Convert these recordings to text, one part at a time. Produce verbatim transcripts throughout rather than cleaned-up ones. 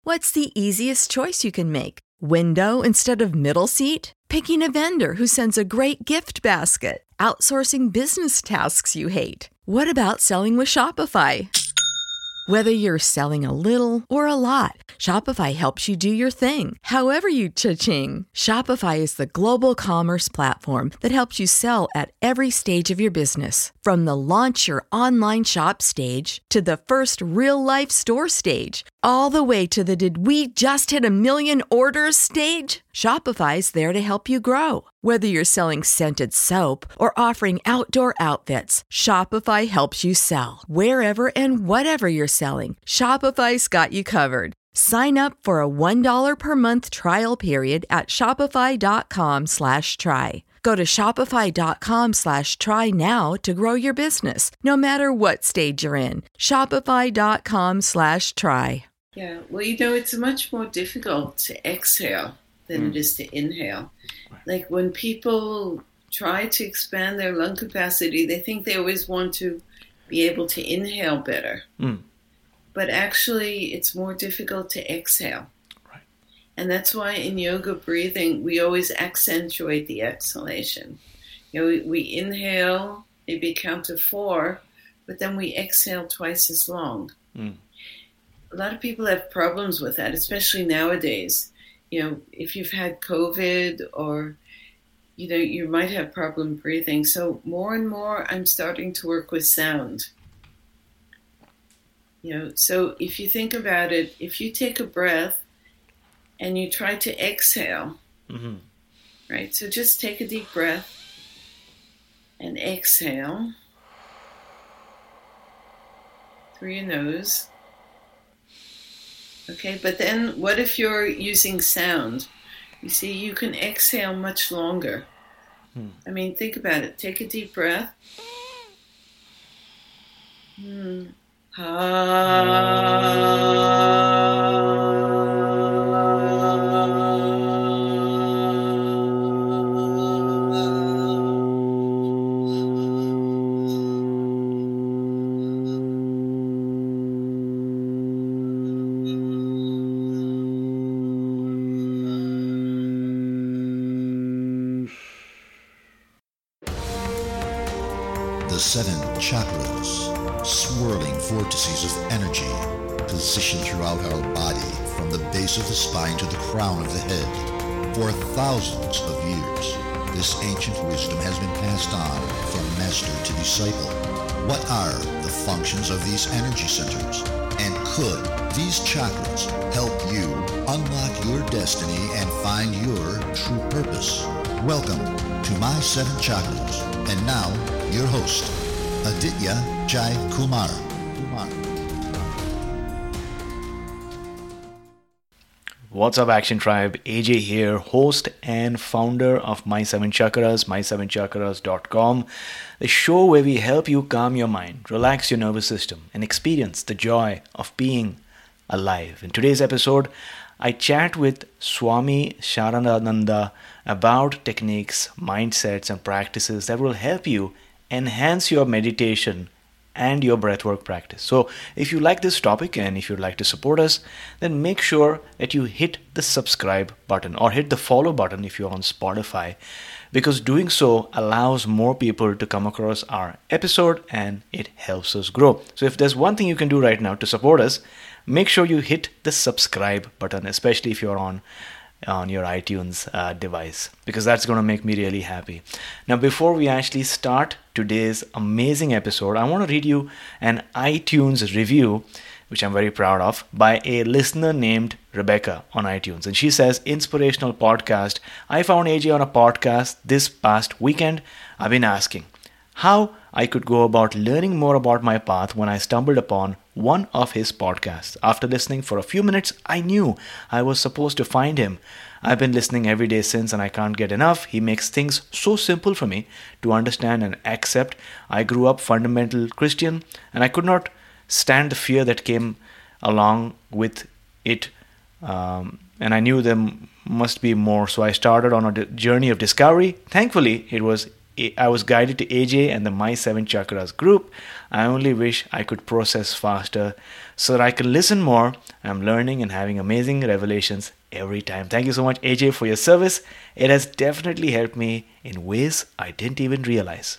What's the easiest choice you can make? Window instead of middle seat? Picking a vendor who sends a great gift basket? Outsourcing business tasks you hate? What about selling with Shopify? Whether you're selling a little or a lot, Shopify helps you do your thing, however you cha-ching. Shopify is the global commerce platform that helps you sell at every stage of your business. From the launch your online shop stage to the first real-life store stage, all the way to the did we just hit a million orders stage. Shopify's there to help you grow. Whether you're selling scented soap or offering outdoor outfits, Shopify helps you sell. Wherever and whatever you're selling, Shopify's got you covered. Sign up for a one dollar per month trial period at shopify.com slash try. Go to shopify.com slash try now to grow your business, no matter what stage you're in. Shopify.com slash try. Yeah, well, you know, it's much more difficult to exhale than Mm. it is to inhale. Like when people try to expand their lung capacity, they think they always want to be able to inhale better. Mm. But actually, it's more difficult to exhale. Right. And that's why in yoga breathing, we always accentuate the exhalation. You know, we, we inhale, maybe count to four, but then we exhale twice as long. Mm. A lot of people have problems with that, especially nowadays. You know, if you've had COVID or, you know, you might have problem breathing. So more and more, I'm starting to work with sound. You know, so if you think about it, if you take a breath and you try to exhale, Mm-hmm. right? So just take a deep breath and exhale through your nose. Okay, but then what if you're using sound? You see, you can exhale much longer. Hmm. I mean, think about it. Take a deep breath. Hmm. The seven chakras, swirling vortices of energy, positioned throughout our body from the base of the spine to the crown of the head. For thousands of years, this ancient wisdom has been passed on from master to disciple. What are the functions of these energy centers? And could these chakras help you unlock your destiny and find your true purpose? Welcome to My Seven Chakras. And now, your host, Aditya Jai Kumar. Kumar. What's up, Action Tribe? A J here, host and founder of My Seven Chakras, my seven chakras dot com, the show where we help you calm your mind, relax your nervous system, and experience the joy of being alive. In today's episode, I chat with Swami Sharanananda about techniques, mindsets, and practices that will help you enhance your meditation and your breathwork practice. So if you like this topic and if you'd like to support us, then make sure that you hit the subscribe button or hit the follow button if you're on Spotify, because doing so allows more people to come across our episode and it helps us grow. So if there's one thing you can do right now to support us, make sure you hit the subscribe button, especially if you're on on your iTunes uh, device, because that's going to make me really happy. Now, before we actually start today's amazing episode, I want to read you an iTunes review, which I'm very proud of, by a listener named Rebecca on iTunes. And she says, inspirational podcast. I found A J on a podcast this past weekend. I've been asking how I could go about learning more about my path when I stumbled upon one of his podcasts. After listening for a few minutes, I knew I was supposed to find him. I've been listening every day since and I can't get enough. He makes things so simple for me to understand and accept. I grew up fundamental Christian and I could not stand the fear that came along with it. Um, and I knew there must be more. So I started on a journey of discovery. Thankfully, it was I was guided to A J and the My Seven Chakras group. I only wish I could process faster so that I could listen more. I'm learning and having amazing revelations every time. Thank you so much, A J, for your service. It has definitely helped me in ways I didn't even realize.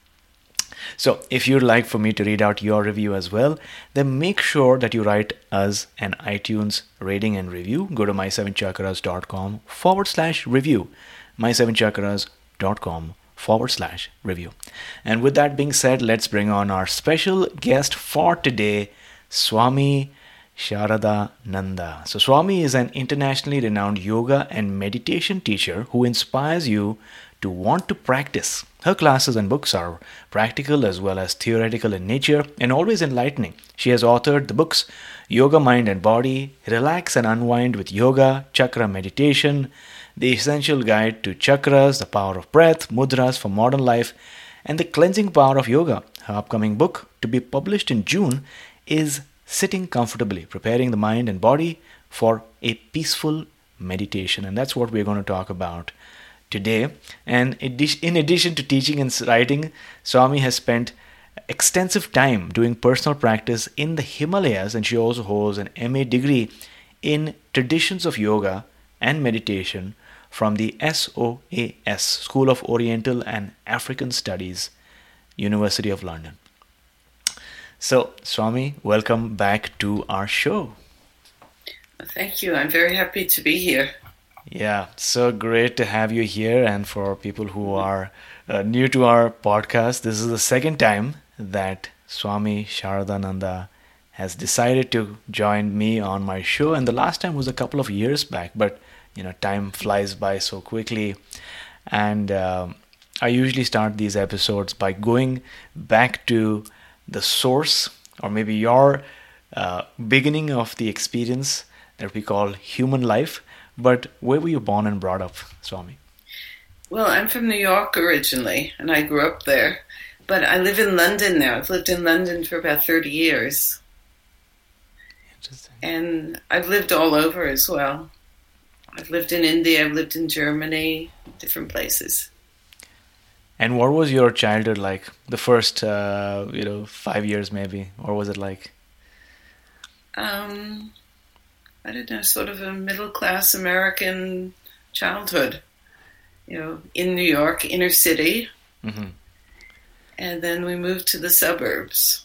So if you'd like for me to read out your review as well, then make sure that you write us an iTunes rating and review. Go to my seven chakras dot com forward slash review. my seven chakras dot com forward slash review. And with that being said, let's bring on our special guest for today, Swami Sharada Nanda. So Swami is an internationally renowned yoga and meditation teacher who inspires you to want to practice. Her classes and books are practical as well as theoretical in nature and always enlightening. She has authored the books Yoga, Mind and Body, Relax and Unwind with Yoga, Chakra Meditation, The Essential Guide to Chakras, The Power of Breath, Mudras for Modern Life, and The Cleansing Power of Yoga. Her upcoming book, to be published in June, is Sitting Comfortably, Preparing the Mind and Body for a Peaceful Meditation. And that's what we're going to talk about today. And in addition to teaching and writing, Swami has spent extensive time doing personal practice in the Himalayas, and she also holds an M A degree in traditions of yoga and meditation from the S O A S, School of Oriental and African Studies, University of London. So, Swami, welcome back to our show. Thank you. I'm very happy to be here. Yeah, so great to have you here. And for people who are uh, new to our podcast, this is the second time that Swami Sharadananda has decided to join me on my show. And the last time was a couple of years back, but you know, time flies by so quickly. And um, I usually start these episodes by going back to the source, or maybe your uh, beginning of the experience that we call human life. But where were you born and brought up, Swami? Well, I'm from New York originally, and I grew up there. But I live in London now. I've lived in London for about thirty years. Interesting. And I've lived all over as well. I've lived in India, I've lived in Germany, different places. And what was your childhood like? The first, uh, you know, five years maybe? Or was it like? Um... I don't know, sort of a middle-class American childhood, you know, in New York, inner city. Mm-hmm. And then we moved to the suburbs.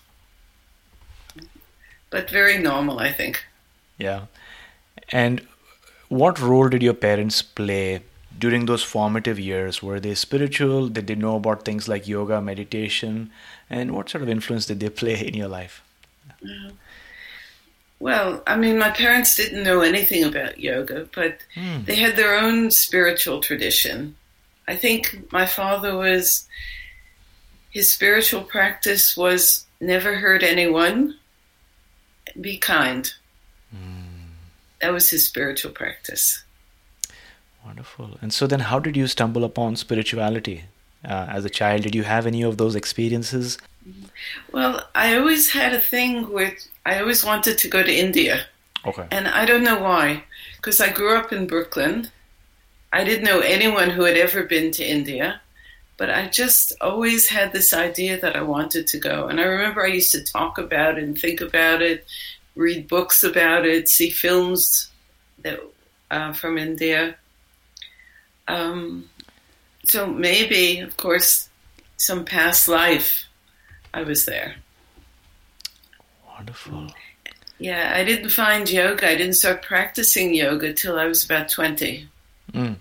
But very normal, I think. Yeah. And what role did your parents play during those formative years? Were they spiritual? Did they know about things like yoga, meditation? And what sort of influence did they play in your life? Mm-hmm. Well, I mean, my parents didn't know anything about yoga, but mm. they had their own spiritual tradition. I think my father was, his spiritual practice was never hurt anyone, be kind. Mm. That was his spiritual practice. Wonderful. And so then how did you stumble upon spirituality uh, as a child? Did you have any of those experiences? Well, I always had a thing with, I always wanted to go to India. Okay. And I don't know why, because I grew up in Brooklyn. I didn't know anyone who had ever been to India, but I just always had this idea that I wanted to go. And I remember I used to talk about it and think about it, read books about it, see films that uh, from India. Um, so maybe, of course, some past life I was there. Wonderful. Yeah, I didn't find yoga. I didn't start practicing yoga till I was about twenty. Mm.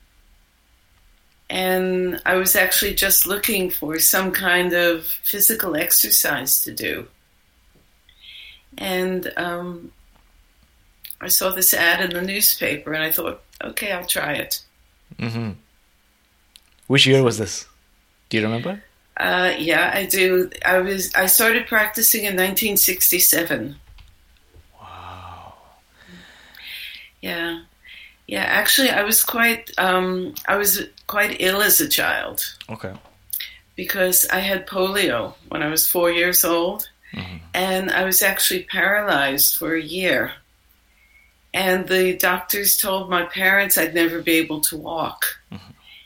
And I was actually just looking for some kind of physical exercise to do. And um, I saw this ad in the newspaper and I thought, okay, I'll try it. Mm-hmm. Which year was this? Do you remember? Uh, yeah, I do. I was. I started practicing in nineteen sixty-seven. Wow. Yeah, yeah. Actually, I was quite. Um, I was quite ill as a child. Okay. Because I had polio when I was four years old, mm-hmm. and I was actually paralyzed for a year. And the doctors told my parents I'd never be able to walk. Mm-hmm.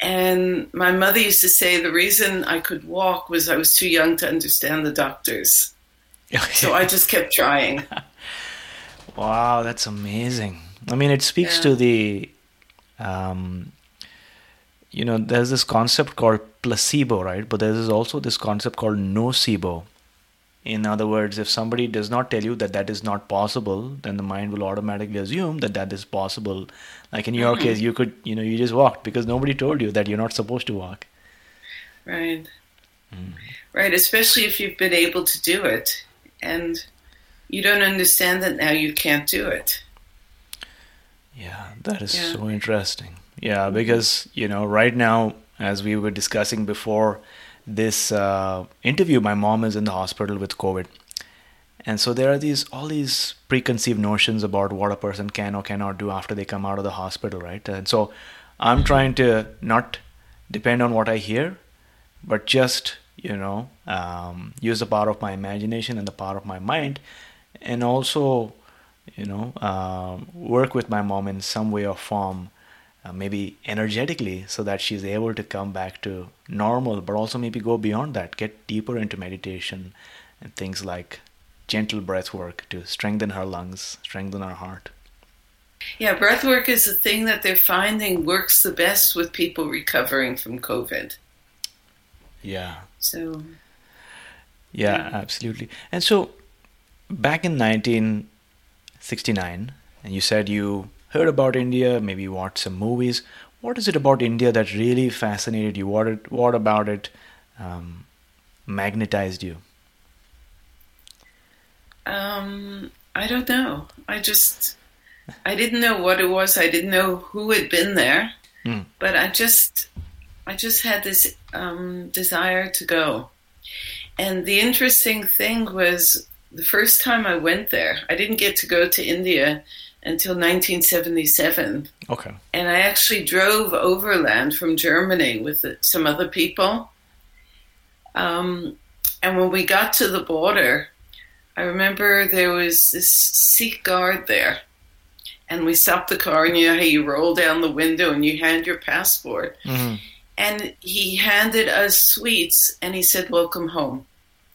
And my mother used to say the reason I could walk was I was too young to understand the doctors. So I just kept trying. Wow, that's amazing. I mean, it speaks Yeah. to the, um, you know, there's this concept called placebo, right? But there's also this concept called nocebo. In other words, if somebody does not tell you that that is not possible, then the mind will automatically assume that that is possible. Like in your Mm-hmm. case, you could, you know, you just walked because nobody told you that you're not supposed to walk. Right. Right, especially if you've been able to do it and you don't understand that now you can't do it. Yeah, that is Yeah. so interesting. Yeah, because, you know, right now, as we were discussing before this uh, interview, my mom is in the hospital with COVID. And so there are these all these preconceived notions about what a person can or cannot do after they come out of the hospital, right? And so I'm trying to not depend on what I hear, but just, you know, um, use the power of my imagination and the power of my mind, and also, you know, uh, work with my mom in some way or form, uh, maybe energetically, so that she's able to come back to normal, but also maybe go beyond that, get deeper into meditation and things like gentle breath work to strengthen her lungs, strengthen her heart. Yeah, breath work is a thing that they're finding works the best with people recovering from COVID. Yeah. So, Yeah, Yeah. absolutely. And so back in nineteen sixty-nine, and you said you heard about India, maybe you watched some movies. What is it about India that really fascinated you? What, it, what about it um, magnetized you? um, I don't know. I just, I didn't know what it was. I didn't know who had been there. Mm. But I just, I just had this um, desire to go. And the interesting thing was the first time I went there, I didn't get to go to India until nineteen seventy-seven. Okay. And I actually drove overland from Germany with some other people. Um, and when we got to the border, I remember there was this Sikh guard there. And we stopped the car, and you know how you roll down the window and you hand your passport. Mm-hmm. And he handed us sweets, and he said, "Welcome home."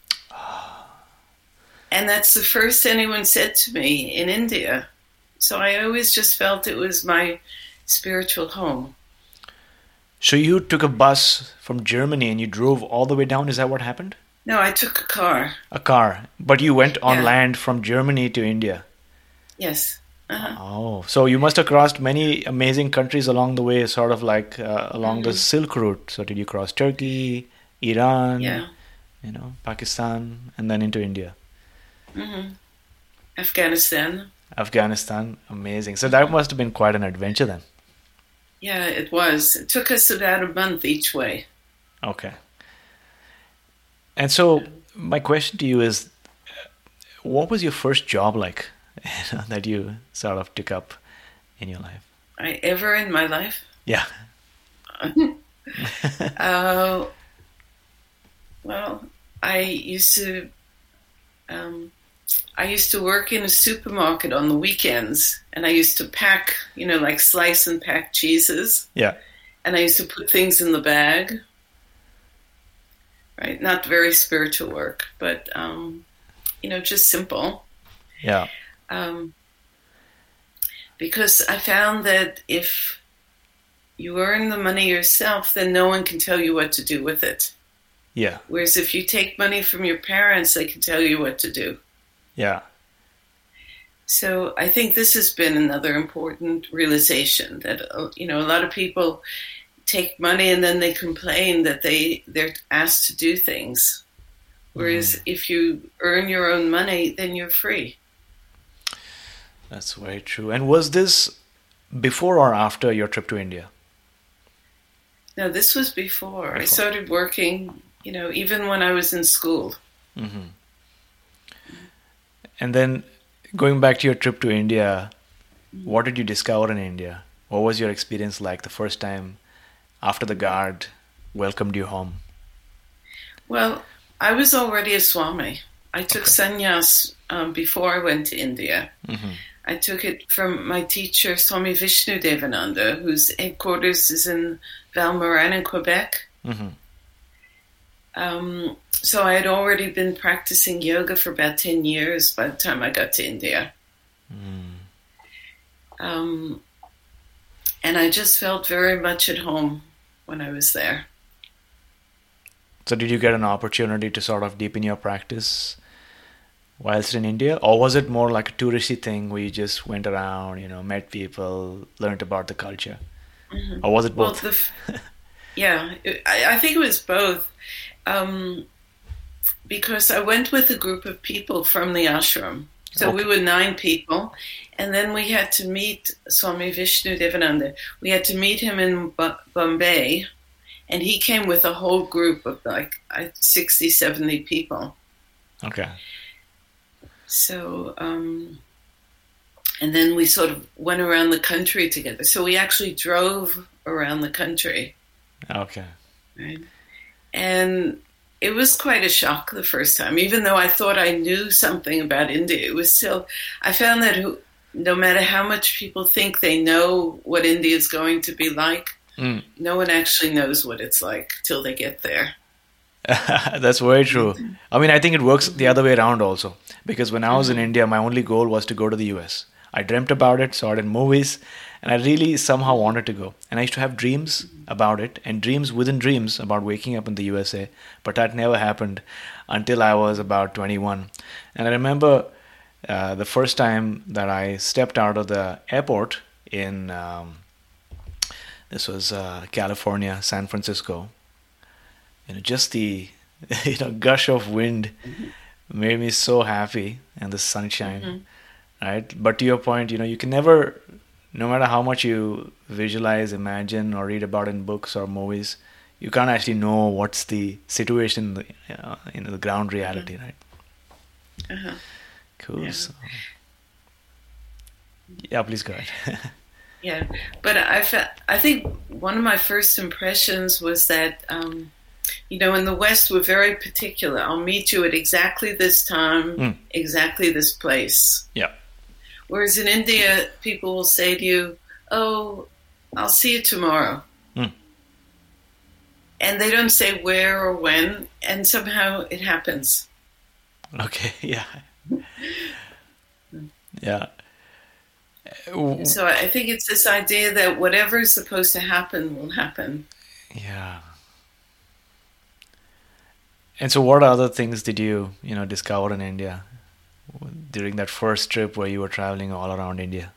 And that's the first anyone said to me in India. So I always just felt it was my spiritual home. So you took a bus from Germany and you drove all the way down. Is that what happened? No, I took a car. A car. But you went on Yeah. land from Germany to India. Yes. Uh-huh. Oh, so you must have crossed many amazing countries along the way, sort of like uh, along the Silk Route. So did you cross Turkey, Iran, Yeah. you know, Pakistan, and then into India? Mm-hmm. Afghanistan. Afghanistan, amazing. So that must have been quite an adventure then. Yeah, it was. It took us about a month each way. Okay. And so my question to you is, what was your first job like that you sort of took up in your life? I ever in my life? Yeah. uh, well, I used to um, I used to work in a supermarket on the weekends, and I used to pack, you know, like slice and pack cheeses, Yeah. and I used to put things in the bag. Right, not very spiritual work, but um, you know, just simple. Yeah. Um, because I found that if you earn the money yourself, then no one can tell you what to do with it. Yeah. Whereas if you take money from your parents, they can tell you what to do. Yeah. So I think this has been another important realization that, uh, you know, a lot of people take money and then they complain that they, they're asked to do things. Whereas Mm. if you earn your own money, then you're free. That's very true. And was this before or after your trip to India? No, this was before. I Before. started working, you know, even when I was in school. Mm-hmm. And then going back to your trip to India, what did you discover in India? What was your experience like the first time after the guard welcomed you home? Well, I was already a Swami. I took Okay. sannyas um, before I went to India. Mm-hmm. I took it from my teacher, Swami Vishnu Devananda, whose headquarters is in Val-Morin in Quebec. Mm-hmm. Um, so I had already been practicing yoga for about ten years by the time I got to India. Mm. Um, and I just felt very much at home when I was there. So did you get an opportunity to sort of deepen your practice whilst in India? Or was it more like a touristy thing where you just went around, you know, met people, learned about the culture? Mm-hmm. Or was it both? Well, the, yeah, I, I think it was both. Um, because I went with a group of people from the ashram. So okay. We were nine people. And then we had to meet Swami Vishnu Devananda. We had to meet him in B- Bombay. And he came with a whole group of like sixty, seventy people. Okay. So, um, and then we sort of went around the country together. So we actually drove around the country. Okay. Right. And it was quite a shock the first time. Even though I thought I knew something about India, it was still, I found that who, no matter how much people think they know what India is going to be like, mm. no one actually knows what it's like till they get there. That's very true. I mean, I think it works the other way around also. Because when I was in India, my only goal was to go to the U S. I dreamt about it, saw it in movies, and I really somehow wanted to go. And I used to have dreams about it, and dreams within dreams about waking up in the U S A. But that never happened until I was about twenty-one. And I remember uh, the first time that I stepped out of the airport in, um, this was uh, California, San Francisco. You know, just the you know gush of wind mm-hmm. made me so happy, and the sunshine, mm-hmm. right? But to your point, you know, you can never, no matter how much you visualize, imagine, or read about in books or movies, you can't actually know what's the situation in the, uh, in the ground reality, mm-hmm. right? Uh-huh. Cool. Yeah. So, yeah, please go ahead. Yeah, but I felt, I think one of my first impressions was that. Um, You know, in the West, we're very particular. I'll meet you at exactly this time, mm. exactly this place. Yeah. Whereas in India, people will say to you, oh, I'll see you tomorrow. Mm. And they don't say where or when, and somehow it happens. Okay, yeah. Yeah. So I think it's this idea that whatever is supposed to happen will happen. Yeah. And so what other things did you, you know, discover in India during that first trip where you were traveling all around India?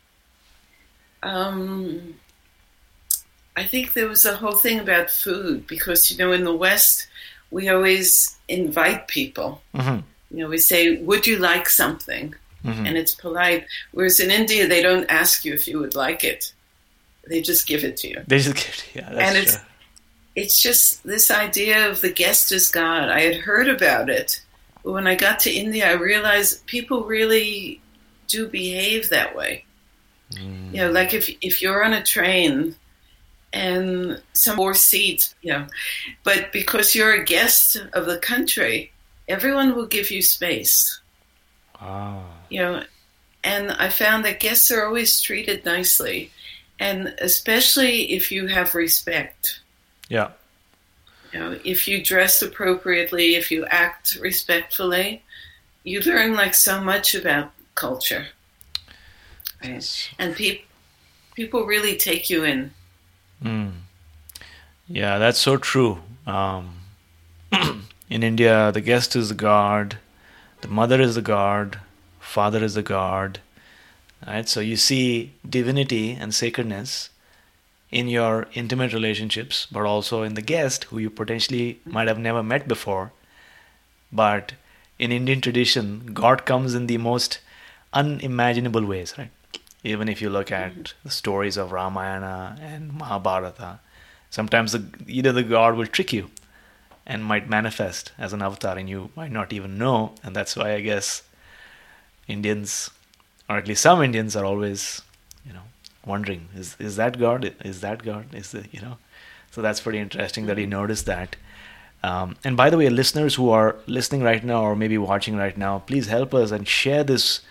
Um, I think there was a whole thing about food because, you know, in the West, we always invite people. Mm-hmm. You know, we say, would you like something? Mm-hmm. And it's polite. Whereas in India, they don't ask you if you would like it. They just give it to you. They just give it to you. Yeah, that's and true. it's It's just this idea of the guest is God. I had heard about it, but when I got to India, I realized people really do behave that way. Mm. You know, like if if you're on a train and some more seats, you know, but because you're a guest of the country, everyone will give you space. Ah. You know, and I found that guests are always treated nicely, and especially if you have respect. Yeah. You know, if you dress appropriately, if you act respectfully, you learn like so much about culture. Right? Yes. And pe- people really take you in. Mm. Yeah, that's so true. Um, in India, the guest is the god, the mother is the god, father is the god. Right? So you see divinity and sacredness in your intimate relationships, but also in the guest who you potentially might have never met before. But in Indian tradition, God comes in the most unimaginable ways, right? Even if you look at the stories of Ramayana and Mahabharata, sometimes the, either the God will trick you and might manifest as an avatar and you might not even know. And that's why I guess Indians, or at least some Indians, are always, you know, wondering, is is that God? Is that God? Is the, you know? So that's pretty interesting that he noticed that. Um, and by the way, listeners who are listening right now or maybe watching right now, please help us and share this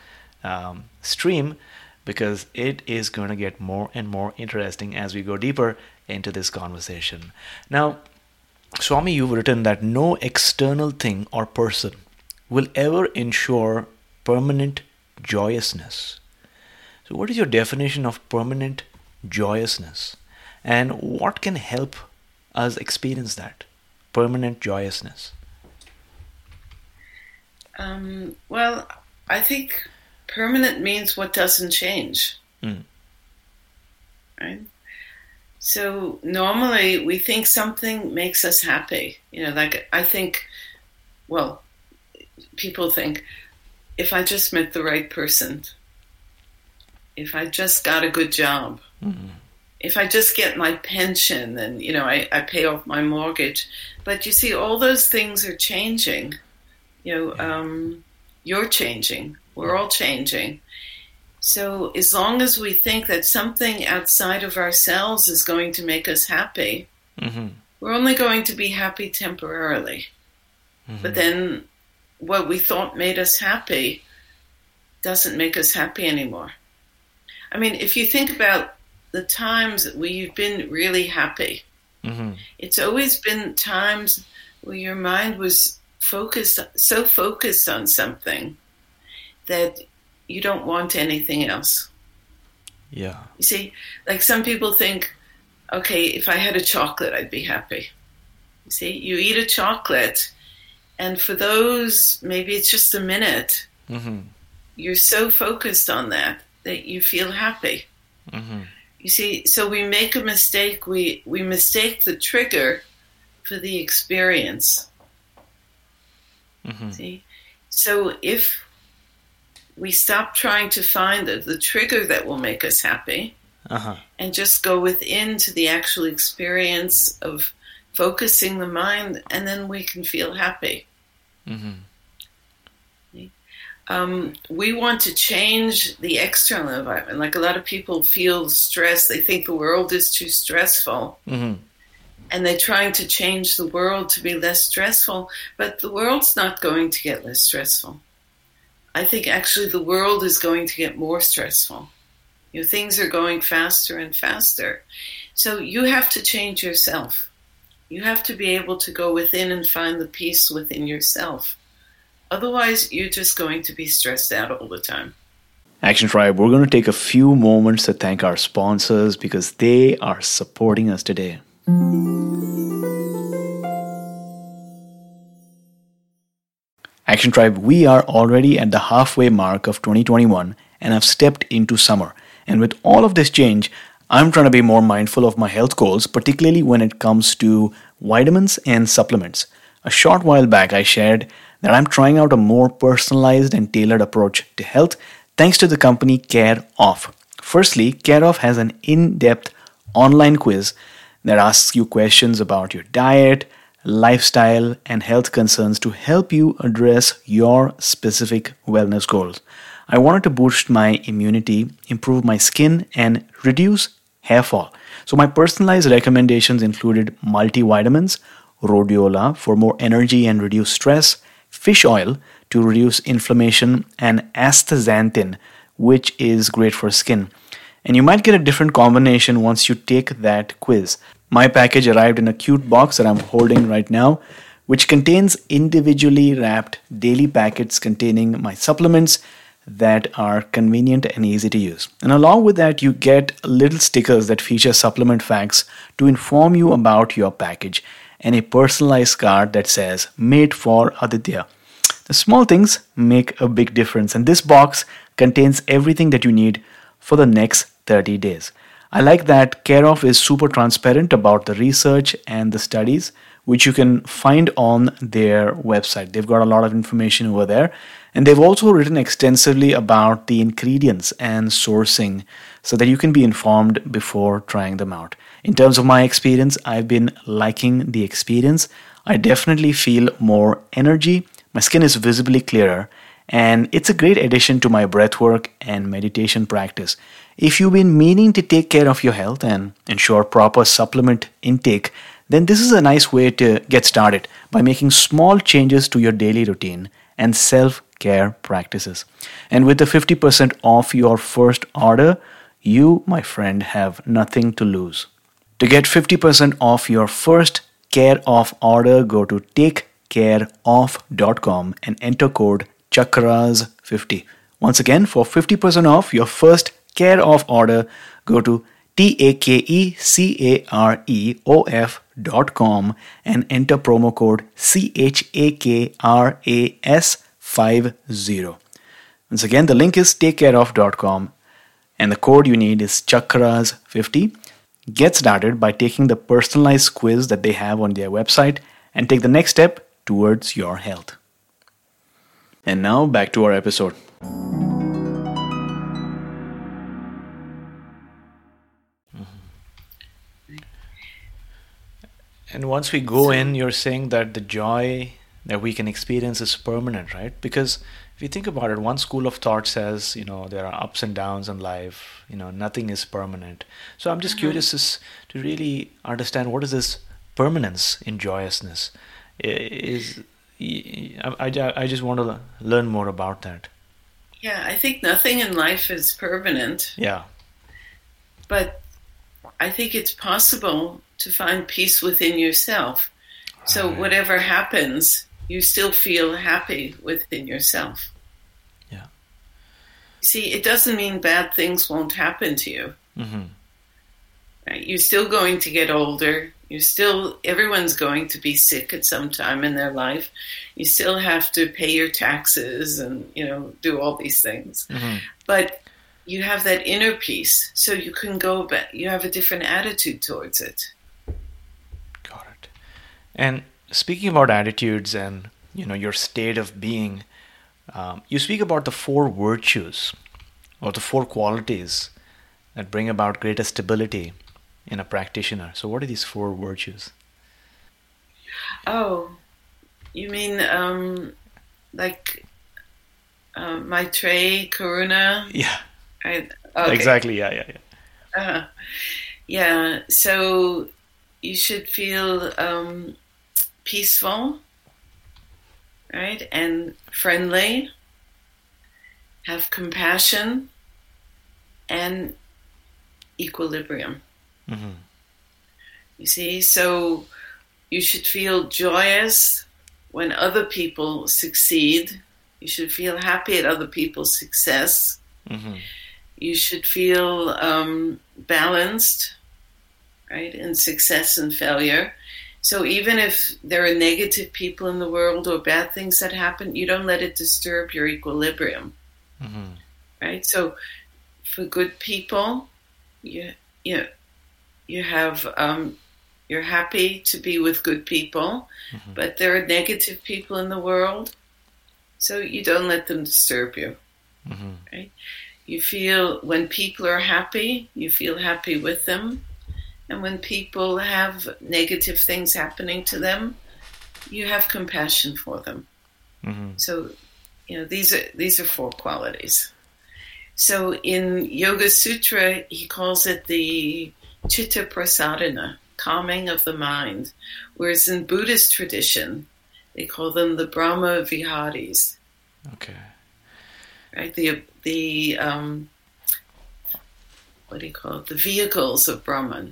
um, stream, because it is going to get more and more interesting as we go deeper into this conversation. Now, Swami, you've written that no external thing or person will ever ensure permanent joyousness. So what is your definition of permanent joyousness? And what can help us experience that permanent joyousness? Um, well, I think permanent means what doesn't change. Mm. Right? So normally we think something makes us happy. You know, like I think, well, people think, if I just met the right person, if I just got a good job, mm-hmm. if I just get my pension and, you know, I, I pay off my mortgage. But you see, all those things are changing. You know, um, you're changing. We're all changing. So as long as we think that something outside of ourselves is going to make us happy, mm-hmm. we're only going to be happy temporarily. Mm-hmm. But then what we thought made us happy doesn't make us happy anymore. I mean, if you think about the times where you've been really happy, mm-hmm. it's always been times where your mind was focused, so focused on something that you don't want anything else. Yeah. You see, like some people think, okay, if I had a chocolate, I'd be happy. You see, you eat a chocolate, and for those, maybe it's just a minute, mm-hmm. you're so focused on that that you feel happy. Mm-hmm. You see, so we make a mistake. We, we mistake the trigger for the experience. Mm-hmm. See? So if we stop trying to find the, the trigger that will make us happy uh-huh. and just go within to the actual experience of focusing the mind, and then we can feel happy. Mm-hmm. Um, we want to change the external environment. Like a lot of people feel stressed. They think the world is too stressful. Mm-hmm. And they're trying to change the world to be less stressful. But the world's not going to get less stressful. I think actually the world is going to get more stressful. You know, things are going faster and faster. So you have to change yourself. You have to be able to go within and find the peace within yourself. Otherwise, you're just going to be stressed out all the time. Action Tribe, we're going to take a few moments to thank our sponsors because they are supporting us today. Action Tribe, we are already at the halfway mark of twenty twenty-one and have stepped into summer. And with all of this change, I'm trying to be more mindful of my health goals, particularly when it comes to vitamins and supplements. A short while back, I shared that I'm trying out a more personalized and tailored approach to health thanks to the company CareOff. Firstly, CareOff has an in-depth online quiz that asks you questions about your diet, lifestyle, and health concerns to help you address your specific wellness goals. I wanted to boost my immunity, improve my skin, and reduce hair fall. So my personalized recommendations included multivitamins, rhodiola for more energy and reduce stress, fish oil to reduce inflammation, and astaxanthin, which is great for skin. And you might get a different combination once you take that quiz. My package arrived in a cute box that I'm holding right now, which contains individually wrapped daily packets containing my supplements that are convenient and easy to use. And along with that, you get little stickers that feature supplement facts to inform you about your package, and a personalized card that says made for Aditya. The small things make a big difference, and this box contains everything that you need for the next thirty days. I like that CareOff is super transparent about the research and the studies, which you can find on their website. They've got a lot of information over there, and they've also written extensively about the ingredients and sourcing so that you can be informed before trying them out. In terms of my experience, I've been liking the experience. I definitely feel more energy. My skin is visibly clearer, and it's a great addition to my breathwork and meditation practice. If you've been meaning to take care of your health and ensure proper supplement intake, then this is a nice way to get started by making small changes to your daily routine and self care practices. And with the fifty percent off your first order, you, my friend, have nothing to lose. To get fifty percent off your first Care Off order, go to take care off dot com and enter code chakras fifty. Once again, for fifty percent off your first Care Off order, go to T-A-K-E-C-A-R-E-O-F dot com and enter promo code C H A K R A S fifty. Once again, the link is take care off dot com and the code you need is chakras fifty. Get started by taking the personalized quiz that they have on their website and take the next step towards your health. And now back to our episode. And once we go in, you're saying that the joy that we can experience is permanent, right? Because if you think about it, one school of thought says, you know, there are ups and downs in life, you know, nothing is permanent. So I'm just mm-hmm. curious as to really understand, what is this permanence in joyousness? Is I, I, I just want to learn more about that. Yeah, I think nothing in life is permanent. Yeah. But I think it's possible to find peace within yourself. Right. So whatever happens, you still feel happy within yourself. Yeah. See, it doesn't mean bad things won't happen to you. Mm-hmm. Right? You're still going to get older. You're still, everyone's going to be sick at some time in their life. You still have to pay your taxes and, you know, do all these things. Mm-hmm. But you have that inner peace, so you can go back. You have a different attitude towards it. Got it. And speaking about attitudes and, you know, your state of being, um, you speak about the four virtues or the four qualities that bring about greater stability in a practitioner. So what are these four virtues? Oh, you mean um, like uh, Maitreya, Karuna? Yeah. I, okay. Exactly, yeah, yeah, yeah. Uh, yeah, so you should feel um, peaceful, right, and friendly, have compassion, and equilibrium. Mm-hmm. You see, so you should feel joyous when other people succeed. You should feel happy at other people's success. Mm-hmm. You should feel um, balanced, right, in success and failure. So even if there are negative people in the world or bad things that happen, you don't let it disturb your equilibrium, mm-hmm. right? So for good people, you you you have um, you're happy to be with good people, mm-hmm. but there are negative people in the world, so you don't let them disturb you, mm-hmm. right? You feel, when people are happy, you feel happy with them. And when people have negative things happening to them, you have compassion for them. Mm-hmm. So, you know, these are these are four qualities. So in Yoga Sutra, he calls it the Chitta Prasadana, calming of the mind. Whereas in Buddhist tradition, they call them the Brahma Viharis. Okay. Right, the the um, what do you call it? The vehicles of Brahman.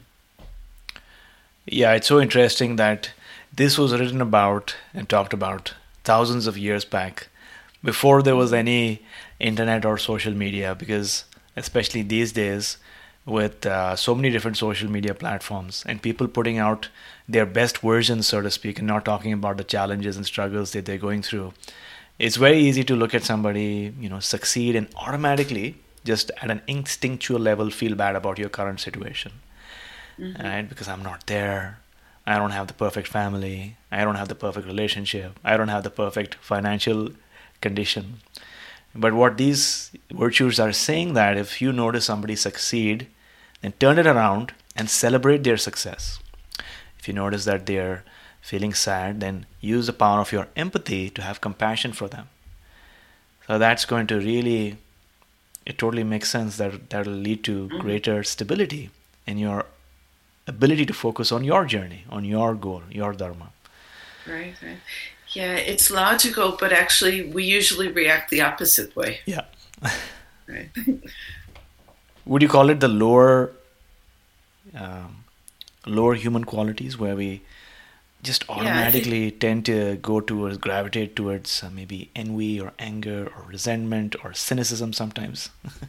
Yeah, it's so interesting that this was written about and talked about thousands of years back, before there was any internet or social media. Because especially these days, with uh, so many different social media platforms and people putting out their best versions, so to speak, and not talking about the challenges and struggles that they're going through. It's very easy to look at somebody, you know, succeed and automatically, just at an instinctual level, feel bad about your current situation, mm-hmm. right? Because I'm not there. I don't have the perfect family. I don't have the perfect relationship. I don't have the perfect financial condition. But what these virtues are saying, that if you notice somebody succeed, then turn it around and celebrate their success. If you notice that they're feeling sad, then use the power of your empathy to have compassion for them. So that's going to really, it totally makes sense that that'll lead to greater stability in your ability to focus on your journey, on your goal, your dharma. Right, right. Yeah, it's logical, but actually we usually react the opposite way. Yeah. Right. Would you call it the lower, um, lower human qualities, where we just automatically yeah, think, tend to go towards, gravitate towards uh, maybe envy or anger or resentment or cynicism sometimes?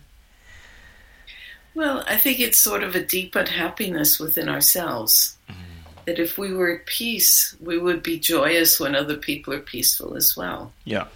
Well, I think it's sort of a deep unhappiness within ourselves. Mm. That if we were at peace, we would be joyous when other people are peaceful as well. Yeah.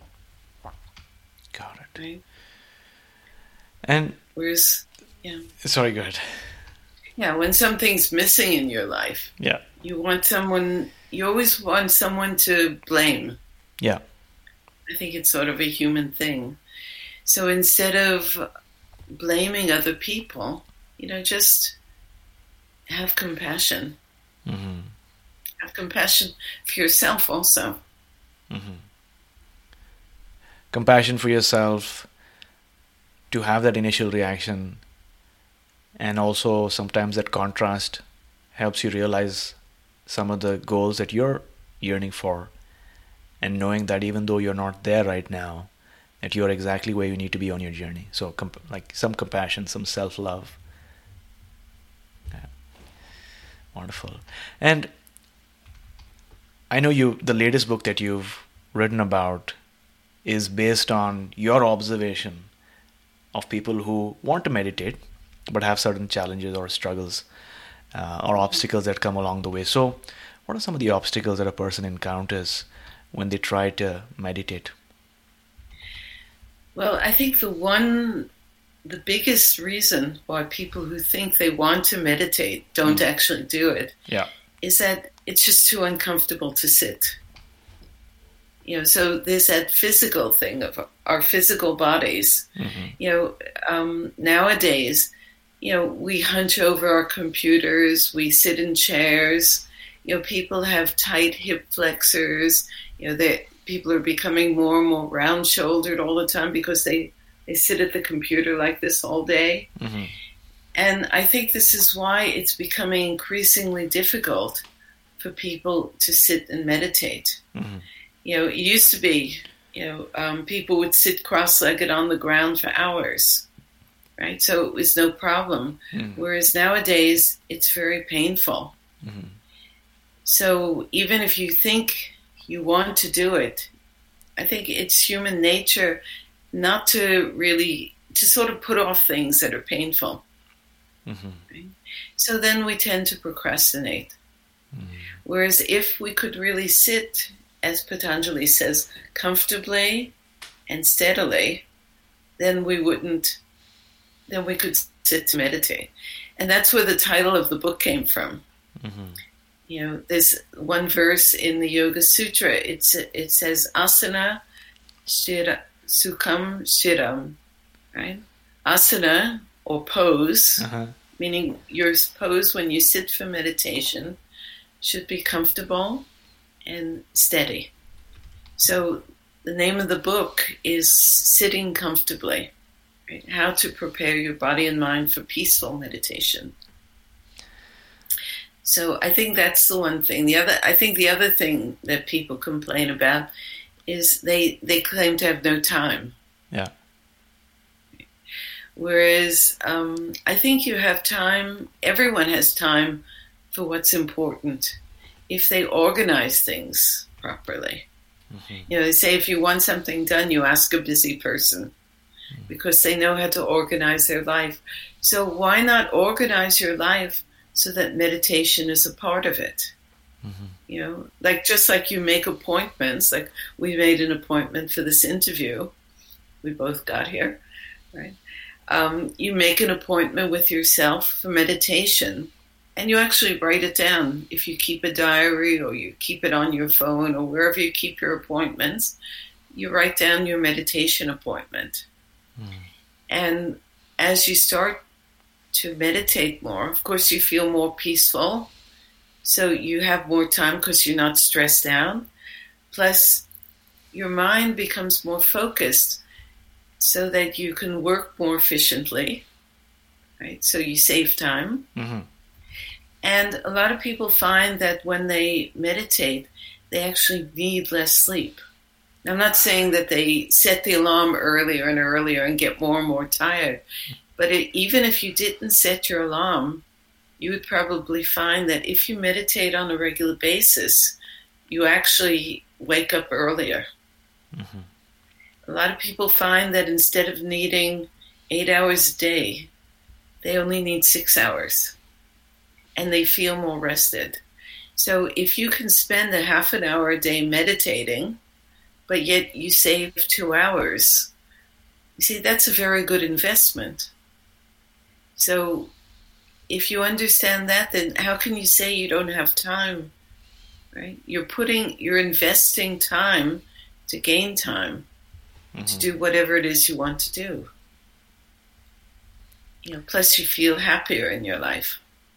Got it. Right? And whereas, yeah. Sorry, go ahead. Yeah, when something's missing in your life, yeah, you want someone, you always want someone to blame. Yeah. I think it's sort of a human thing. So instead of blaming other people, you know, just have compassion. Mm-hmm. Have compassion for yourself also. Mm-hmm. Compassion for yourself, to have that initial reaction, and also sometimes that contrast helps you realize some of the goals that you're yearning for, and knowing that even though you're not there right now, that you're exactly where you need to be on your journey. So comp- like some compassion, some self-love. Yeah. Wonderful. And I know you, the latest book that you've written about is based on your observation of people who want to meditate but have certain challenges or struggles uh, or obstacles that come along the way. So what are some of the obstacles that a person encounters when they try to meditate? Well, I think the one, the biggest reason why people who think they want to meditate don't mm. actually do it yeah. is that it's just too uncomfortable to sit. You know, so there's that physical thing of our physical bodies. Mm-hmm. You know, um, nowadays, you know, we hunch over our computers, we sit in chairs. You know, people have tight hip flexors. You know, they people are becoming more and more round-shouldered all the time because they, they sit at the computer like this all day. Mm-hmm. And I think this is why it's becoming increasingly difficult for people to sit and meditate. Mm-hmm. You know, it used to be, you know, um, people would sit cross-legged on the ground for hours, right? So it was no problem. Mm-hmm. Whereas nowadays, it's very painful. Mm-hmm. So even if you think you want to do it, I think it's human nature not to really, to sort of put off things that are painful. Mm-hmm. Right? So then we tend to procrastinate. Mm-hmm. Whereas if we could really sit, as Patanjali says, comfortably and steadily, then we wouldn't, then we could sit to meditate. And that's where the title of the book came from. Mm-hmm. You know, there's one verse in the Yoga Sutra, it's, it says, asana shira, sukham shiram, right? Asana, or pose, uh-huh. meaning your pose when you sit for meditation should be comfortable and steady. So the name of the book is Sitting Comfortably, right? How to prepare your body and mind for peaceful meditation. So I think that's the one thing. The other, I think the other thing that people complain about is they, they claim to have no time. Yeah. Whereas um, I think you have time, everyone has time for what's important if they organize things properly. Mm-hmm. You know, they say if you want something done, you ask a busy person mm-hmm. because they know how to organize their life. So why not organize your life so that meditation is a part of it? Mm-hmm. You know, like just like you make appointments, like we made an appointment for this interview. We both got here, right? Um, you make an appointment with yourself for meditation, and you actually write it down. If you keep a diary or you keep it on your phone or wherever you keep your appointments, you write down your meditation appointment. Mm. And as you start to meditate more, of course, you feel more peaceful. So you have more time because you're not stressed out. Plus, your mind becomes more focused so that you can work more efficiently, right? So you save time. Mm-hmm. And a lot of people find that when they meditate, they actually need less sleep. Now, I'm not saying that they set the alarm earlier and earlier and get more and more tired, but it, even if you didn't set your alarm, you would probably find that if you meditate on a regular basis, you actually wake up earlier. Mm-hmm. A lot of people find that instead of needing eight hours a day, they only need six hours, and they feel more rested. So if you can spend a half an hour a day meditating, but yet you save two hours, you see, that's a very good investment. So if you understand that, then how can you say you don't have time, right? You're putting, you're investing time to gain time, mm-hmm. to do whatever it is you want to do. You know, plus you feel happier in your life.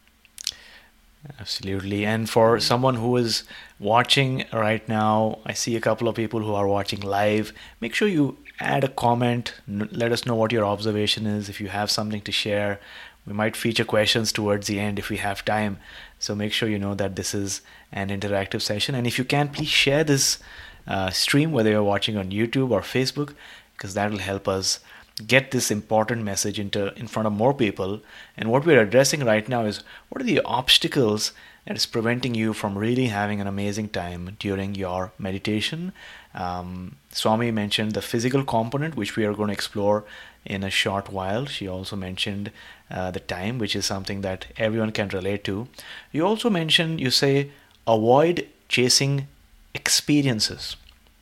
Absolutely. And for someone who is watching right now, I see a couple of people who are watching live. Make sure you add a comment. Let us know what your observation is. If you have something to share, we might feature questions towards the end if we have time. So make sure you know that this is an interactive session. And if you can, please share this uh, stream, whether you're watching on YouTube or Facebook, because that will help us get this important message into in front of more people. And what we're addressing right now is what are the obstacles that is preventing you from really having an amazing time during your meditation. Um, Swami mentioned the physical component, which we are going to explore in a short while. She also mentioned uh, the time, which is something that everyone can relate to. You also mentioned, you say, avoid chasing experiences.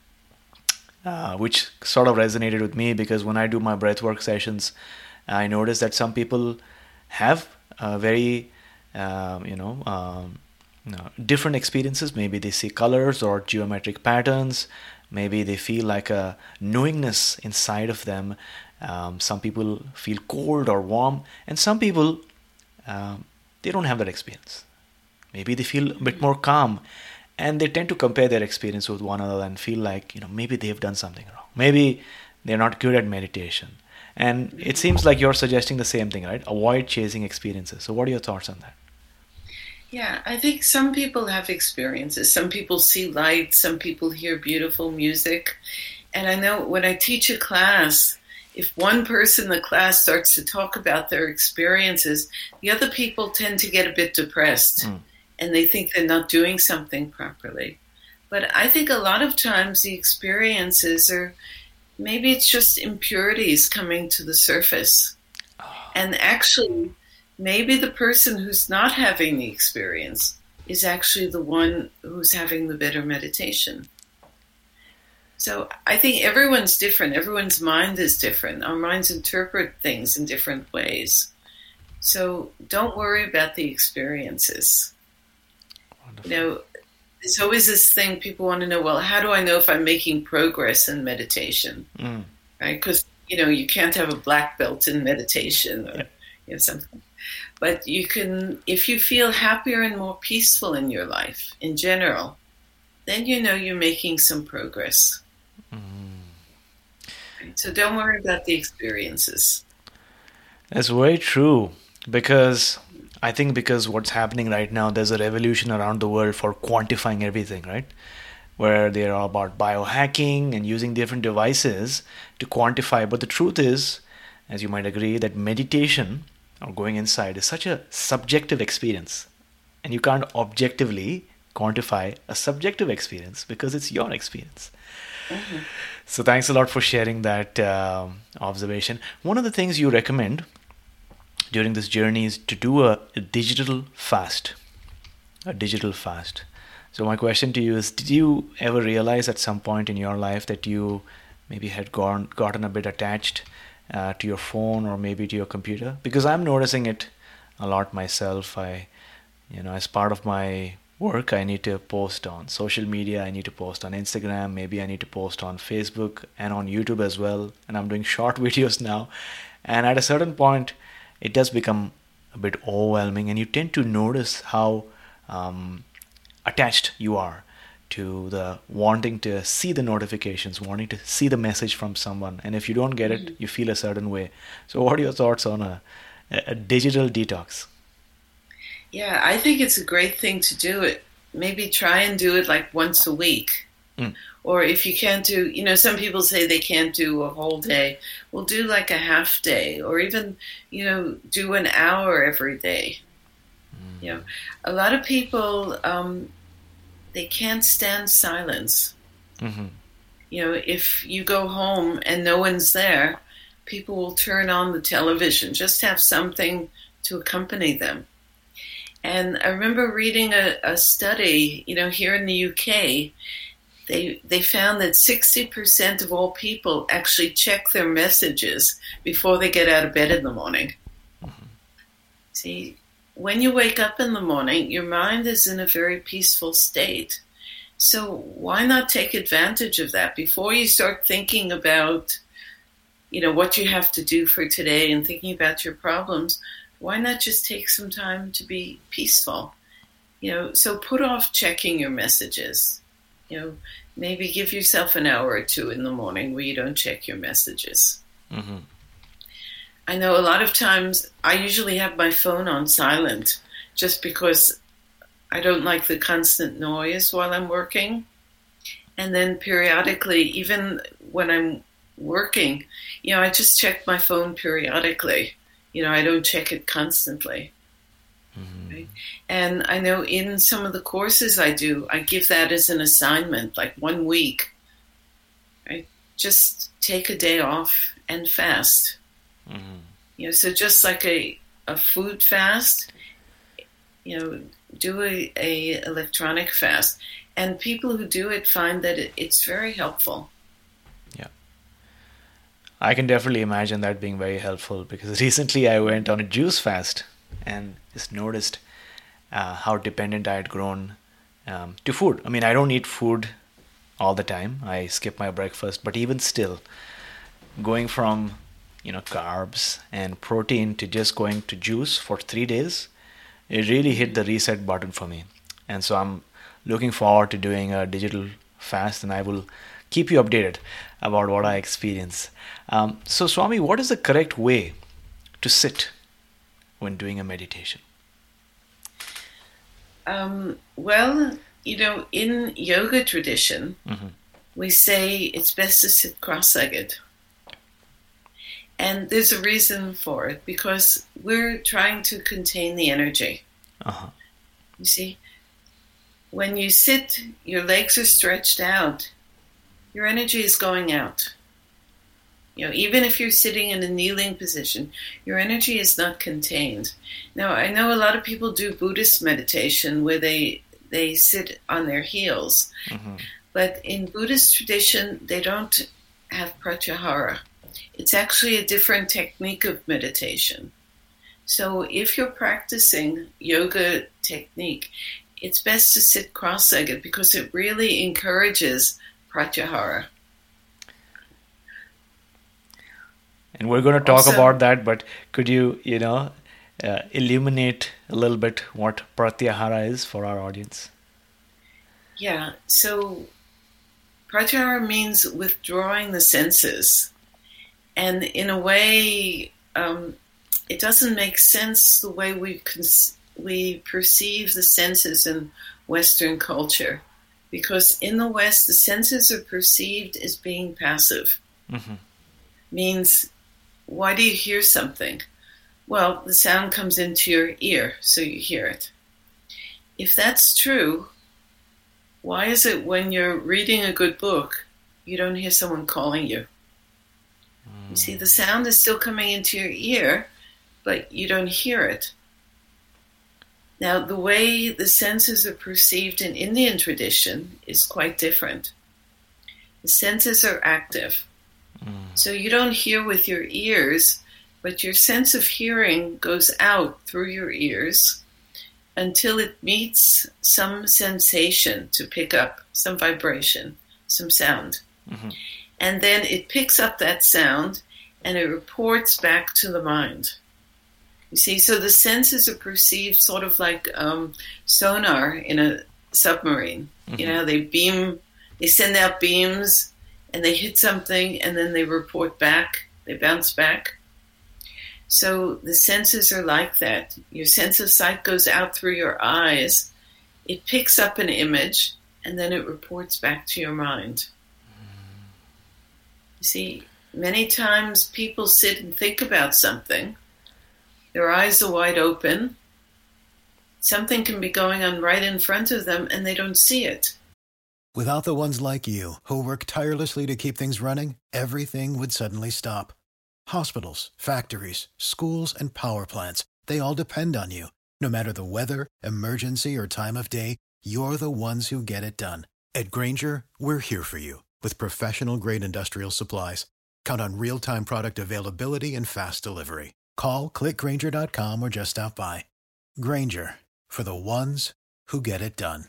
Uh, which sort of resonated with me, because when I do my breathwork sessions, I notice that some people have uh, very, um, you know, um, you know, different experiences. Maybe they see colors or geometric patterns. Maybe they feel like a knowingness inside of them. Um, some people feel cold or warm, and some people, um, they don't have that experience. Maybe they feel a bit more calm. And they tend to compare their experience with one another and feel like, you know, maybe they've done something wrong. Maybe they're not good at meditation. And it seems like you're suggesting the same thing, right? Avoid chasing experiences. So what are your thoughts on that? Yeah, I think some people have experiences. Some people see light. Some people hear beautiful music. And I know when I teach a class, if one person in the class starts to talk about their experiences, the other people tend to get a bit depressed. Mm. And they think they're not doing something properly. But I think a lot of times the experiences are, maybe it's just impurities coming to the surface. Oh. And actually, maybe the person who's not having the experience is actually the one who's having the better meditation. So I think everyone's different. Everyone's mind is different. Our minds interpret things in different ways. So don't worry about the experiences. You know, there's always this thing people want to know, well, how do I know if I'm making progress in meditation? Mm. Right? Because, you know, you can't have a black belt in meditation or you know, something. But you can, if you feel happier and more peaceful in your life in general, then you know you're making some progress. Mm. Right? So don't worry about the experiences. That's very true, because I think because what's happening right now, there's a revolution around the world for quantifying everything, right? Where they're all about biohacking and using different devices to quantify. But the truth is, as you might agree, that meditation or going inside is such a subjective experience. And you can't objectively quantify a subjective experience because it's your experience. Mm-hmm. So thanks a lot for sharing that uh, observation. One of the things you recommend during this journey is to do a, a digital fast, a digital fast. So my question to you is, did you ever realize at some point in your life that you maybe had gone, gotten a bit attached uh, to your phone or maybe to your computer? Because I'm noticing it a lot myself. I, you know, as part of my work, I need to post on social media. I need to post on Instagram. Maybe I need to post on Facebook and on YouTube as well. And I'm doing short videos now. And at a certain point, it does become a bit overwhelming, and you tend to notice how um, attached you are to the wanting to see the notifications, wanting to see the message from someone. And if you don't get it, you feel a certain way. So what are your thoughts on a, a digital detox? Yeah, I think it's a great thing to do it maybe try and do it like once a week. Mm. Or if you can't do, you know, some people say they can't do a whole day. Well, do like a half day, or even, you know, do an hour every day. Mm. You know, a lot of people, um, they can't stand silence. Mm-hmm. You know, if you go home and no one's there, people will turn on the television, just have something to accompany them. And I remember reading a, a study, you know, here in the U K, they they found that sixty percent of all people actually check their messages before they get out of bed in the morning. Mm-hmm. See, when you wake up in the morning, your mind is in a very peaceful state. So why not take advantage of that before you start thinking about, you know, what you have to do for today and thinking about your problems? Why not just take some time to be peaceful? You know, so put off checking your messages. You know, maybe give yourself an hour or two in the morning where you don't check your messages. Mm-hmm. I know a lot of times I usually have my phone on silent just because I don't like the constant noise while I'm working. And then periodically, even when I'm working, you know, I just check my phone periodically. You know, I don't check it constantly. Mm-hmm. Right? And I know in some of the courses I do, I give that as an assignment, like one week. Right? Just take a day off and fast. Mm-hmm. You know, so just like a, a food fast, you know, do a, a electronic fast. And people who do it find that it, it's very helpful. Yeah. I can definitely imagine that being very helpful, because recently I went on a juice fast and just noticed uh, how dependent I had grown um, to food. I mean, I don't eat food all the time. I skip my breakfast, but even still, going from, you know, carbs and protein to just going to juice for three days, it really hit the reset button for me. And so I'm looking forward to doing a digital fast, and I will keep you updated about what I experience. Um, so Swami, what is the correct way to sit when doing a meditation? Um, well, you know, in yoga tradition, mm-hmm. we say it's best to sit cross-legged. And there's a reason for it, because we're trying to contain the energy. Uh-huh. You see, when you sit, your legs are stretched out, your energy is going out. You know, even if you're sitting in a kneeling position, your energy is not contained. Now, I know a lot of people do Buddhist meditation where they they sit on their heels. Mm-hmm. But in Buddhist tradition, they don't have pratyahara. It's actually a different technique of meditation. So if you're practicing yoga technique, it's best to sit cross-legged because it really encourages pratyahara. And we're going to talk also about that, but could you, you know, uh, illuminate a little bit what pratyahara is for our audience? Yeah, so pratyahara means withdrawing the senses. And in a way, um, it doesn't make sense the way we cons- we perceive the senses in Western culture. Because in the West, the senses are perceived as being passive. Mm-hmm. Means, why do you hear something? Well, the sound comes into your ear, so you hear it. If that's true, why is it when you're reading a good book, you don't hear someone calling you? Mm. You see, the sound is still coming into your ear, but you don't hear it. Now, the way the senses are perceived in Indian tradition is quite different. The senses are active. Mm. So you don't hear with your ears, but your sense of hearing goes out through your ears until it meets some sensation to pick up, some vibration, some sound. Mm-hmm. And then it picks up that sound and it reports back to the mind. You see, so the senses are perceived sort of like um, sonar in a submarine. Mm-hmm. You know, they beam, they send out beams and they hit something and then they report back, they bounce back. So the senses are like that. Your sense of sight goes out through your eyes. it picks up an image and then it reports back to your mind. You see, many times people sit and think about something. Their eyes are wide open. Something can be going on right in front of them and they don't see it. Without the ones like you, who work tirelessly to keep things running, everything would suddenly stop. Hospitals, factories, schools, and power plants, they all depend on you. No matter the weather, emergency, or time of day, you're the ones who get it done. At Grainger, we're here for you with professional-grade industrial supplies. Count on real-time product availability and fast delivery. Call, click Grainger dot com, or just stop by. Grainger, for the ones who get it done.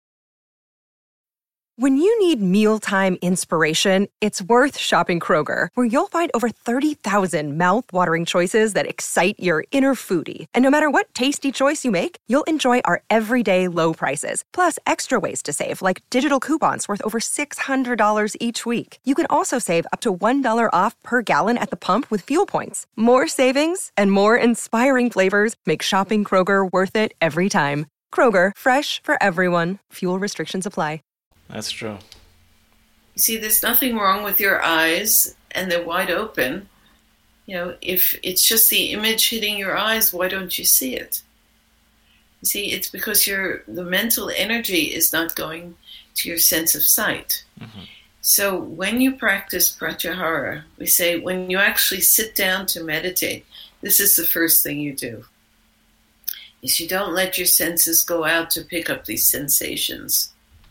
When you need mealtime inspiration, it's worth shopping Kroger, where you'll find over thirty thousand mouth-watering choices that excite your inner foodie. And no matter what tasty choice you make, you'll enjoy our everyday low prices, plus extra ways to save, like digital coupons worth over six hundred dollars each week. You can also save up to one dollar off per gallon at the pump with fuel points. More savings and more inspiring flavors make shopping Kroger worth it every time. Kroger, fresh for everyone. Fuel restrictions apply. That's true. You see, there's nothing wrong with your eyes, and they're wide open. You know, if it's just the image hitting your eyes, why don't you see it? You see, it's because your the mental energy is not going to your sense of sight. Mm-hmm. So when you practice pratyahara, we say when you actually sit down to meditate, this is the first thing you do. Is you don't let your senses go out to pick up these sensations.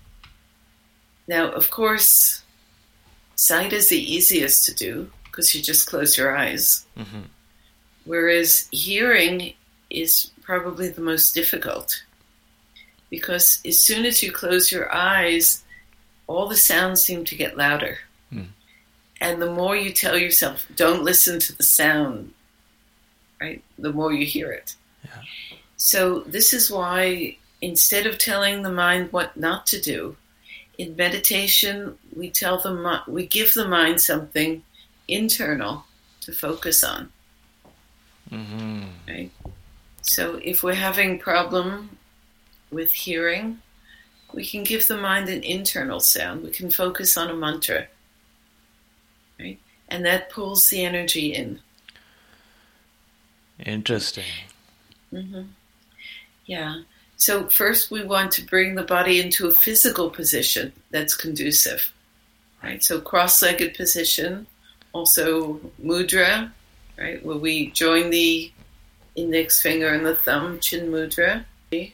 Now, of course, sight is the easiest to do because you just close your eyes. Mm-hmm. Whereas hearing is probably the most difficult because as soon as you close your eyes, all the sounds seem to get louder. Mm. And the more you tell yourself, don't listen to the sound, right, the more you hear it. Yeah. So this is why instead of telling the mind what not to do, in meditation, we tell the we give the mind something internal to focus on. Mm-hmm. Right? So if we're having problem with hearing, we can give the mind an internal sound. We can focus on a mantra. Right? And that pulls the energy in. Interesting. Mm-hmm. Yeah. So first we want to bring the body into a physical position that's conducive, right? So cross-legged position, also mudra, right? Where we join the index finger and the thumb, chin mudra.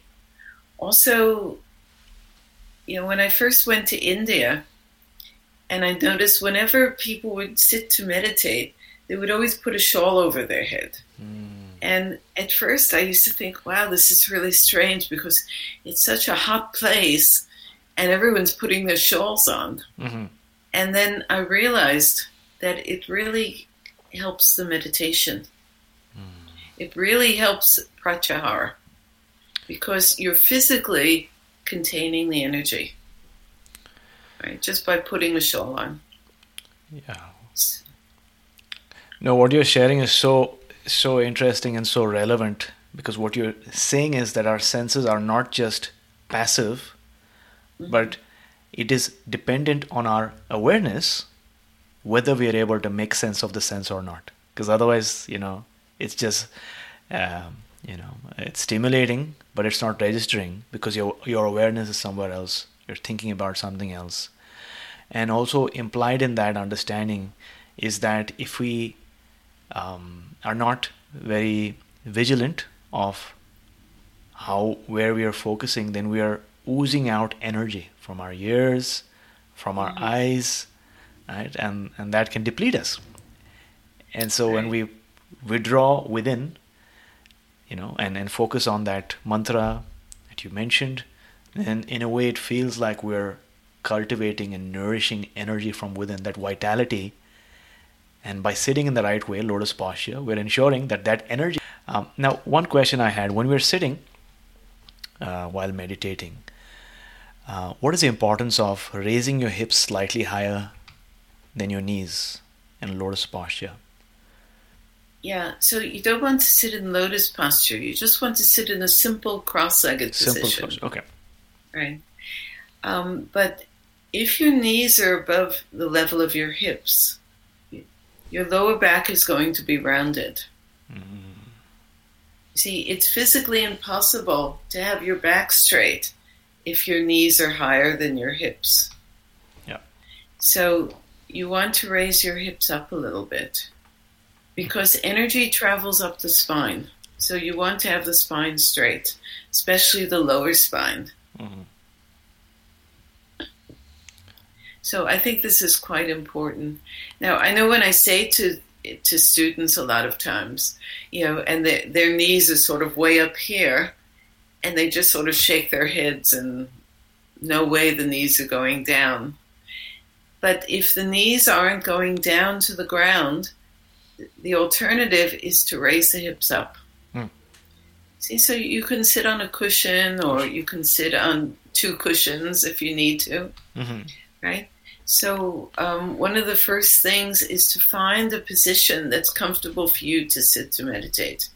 Also, you know, when I first went to India, and I noticed whenever people would sit to meditate, they would always put a shawl over their head. Mm. And at first I used to think, wow, this is really strange because it's such a hot place and everyone's putting their shawls on. Mm-hmm. And then I realized that it really helps the meditation. Mm. It really helps pratyahara because you're physically containing the energy, right? Just by putting a shawl on. Yeah. No, what you're sharing is so so interesting and so relevant because what you're saying is that our senses are not just passive, mm-hmm. but it is dependent on our awareness whether we are able to make sense of the sense or not. Because otherwise, you know, it's just, um, you know, it's stimulating, but it's not registering because your your awareness is somewhere else. You're thinking about something else. And also implied in that understanding is that if we um, are not very vigilant of how where we are focusing, then we are oozing out energy from our ears, from our mm-hmm. eyes, right? And and that can deplete us. And so right. when we withdraw within, you know, and, and focus on that mantra that you mentioned, then in a way it feels like we're cultivating and nourishing energy from within, that vitality. And by sitting in the right way, lotus posture, we're ensuring that that energy... Um, now, one question I had, when we're sitting uh, while meditating, uh, what is the importance of raising your hips slightly higher than your knees in lotus posture? Yeah, so you don't want to sit in lotus posture. You just want to sit in a simple cross-legged simple position. Posture. Okay. right? Um, but if your knees are above the level of your hips, your lower back is going to be rounded. Mm-hmm. See, it's physically impossible to have your back straight if your knees are higher than your hips. Yeah. So you want to raise your hips up a little bit because energy travels up the spine. So you want to have the spine straight, especially the lower spine. Mm-hmm. So I think this is quite important. Now, I know when I say to to students a lot of times, you know, and the, their knees are sort of way up here, and they just sort of shake their heads and no way the knees are going down. But if the knees aren't going down to the ground, the alternative is to raise the hips up. Mm. See, so you can sit on a cushion or you can sit on two cushions if you need to, mm-hmm. right? So um, one of the first things is to find a position that's comfortable for you to sit to meditate.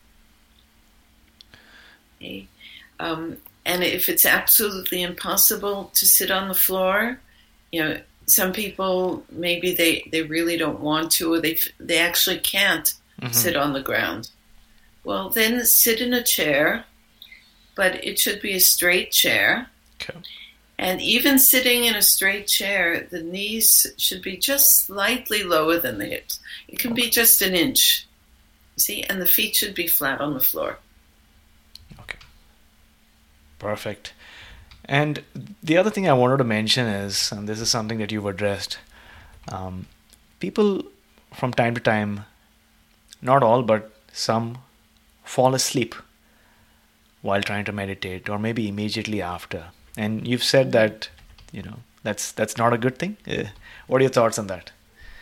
Okay. Um, and if it's absolutely impossible to sit on the floor, you know, some people, maybe they, they really don't want to, or they they actually can't mm-hmm. sit on the ground. Well, then sit in a chair, but it should be a straight chair. Okay. And even sitting in a straight chair, the knees should be just slightly lower than the hips. It can be just an inch, you see, and the feet should be flat on the floor. Okay. Perfect. And the other thing I wanted to mention is, and this is something that you've addressed, um, people from time to time, not all, but some, fall asleep while trying to meditate, or maybe immediately after. And you've said that, you know, that's that's not a good thing. Uh, what are your thoughts on that?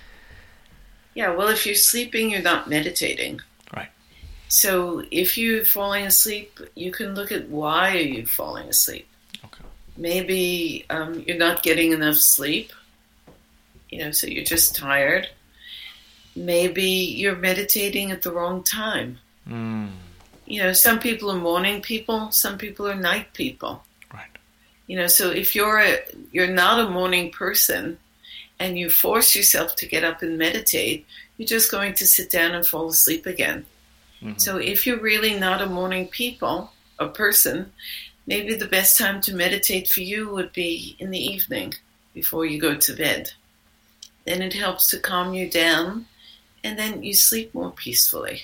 Yeah, well, if you're sleeping, you're not meditating. Right. So if you're falling asleep, you can look at why are you falling asleep. Okay. Maybe um, you're not getting enough sleep, you know, so you're just tired. Maybe you're meditating at the wrong time. Mm. You know, some people are morning people, some people are night people. Right. You know, so if you're a, you're not a morning person and you force yourself to get up and meditate, you're just going to sit down and fall asleep again. Mm-hmm. So if you're really not a morning people, a person, maybe the best time to meditate for you would be in the evening before you go to bed. Then it helps to calm you down and then you sleep more peacefully.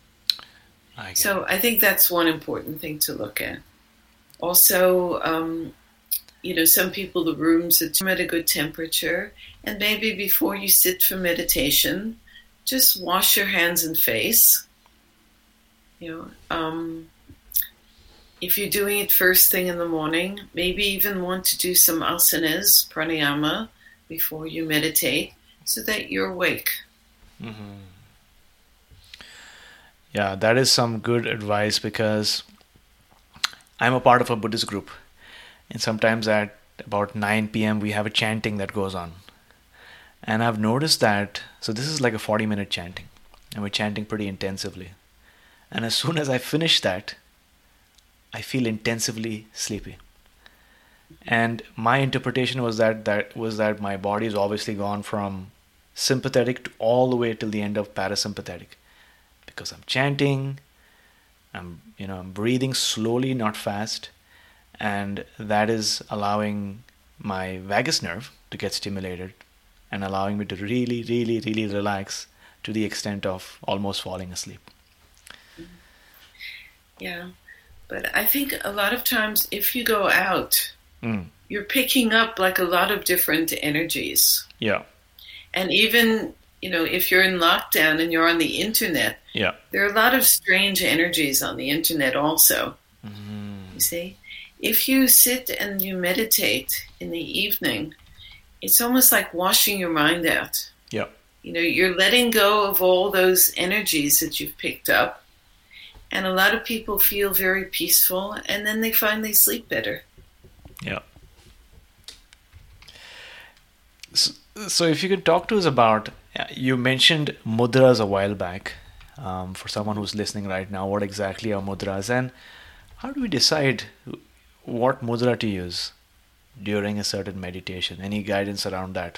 I so I think that's one important thing to look at. Also, um, you know, some people, the rooms are at a good temperature, and maybe before you sit for meditation, just wash your hands and face. You know, um, if you're doing it first thing in the morning, maybe even want to do some asanas, pranayama, before you meditate, so that you're awake. Mm-hmm. Yeah, that is some good advice, because I'm a part of a Buddhist group, and sometimes at about nine p.m. we have a chanting that goes on. And I've noticed that, so this is like a forty minute chanting, and we're chanting pretty intensively. And as soon as I finish that, I feel intensively sleepy. And my interpretation was that that was that my body is obviously gone from sympathetic to all the way till the end of parasympathetic, because I'm chanting, I'm you know I'm breathing slowly, not fast, and that is allowing my vagus nerve to get stimulated and allowing me to really, really, really relax to the extent of almost falling asleep. Yeah, but I think a lot of times if you go out, mm. you're picking up like a lot of different energies. Yeah. And even, you know, if you're in lockdown and you're on the internet, yeah, there are a lot of strange energies on the internet also. Mm. You see? If you sit and you meditate in the evening, it's almost like washing your mind out. Yeah. You know, you're letting go of all those energies that you've picked up. And a lot of people feel very peaceful, and then they find they sleep better. Yeah. So, so if you could talk to us about, you mentioned mudras a while back. Um, for someone who's listening right now, what exactly are mudras, and how do we decide what mudra to use during a certain meditation? Any guidance around that?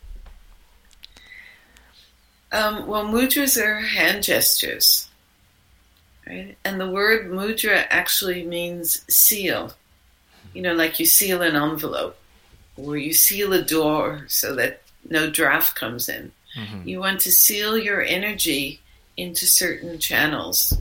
Um, well, mudras are hand gestures, right? And the word mudra actually means seal. You know, like you seal an envelope or you seal a door so that no draft comes in. Mm-hmm. You want to seal your energy into certain channels.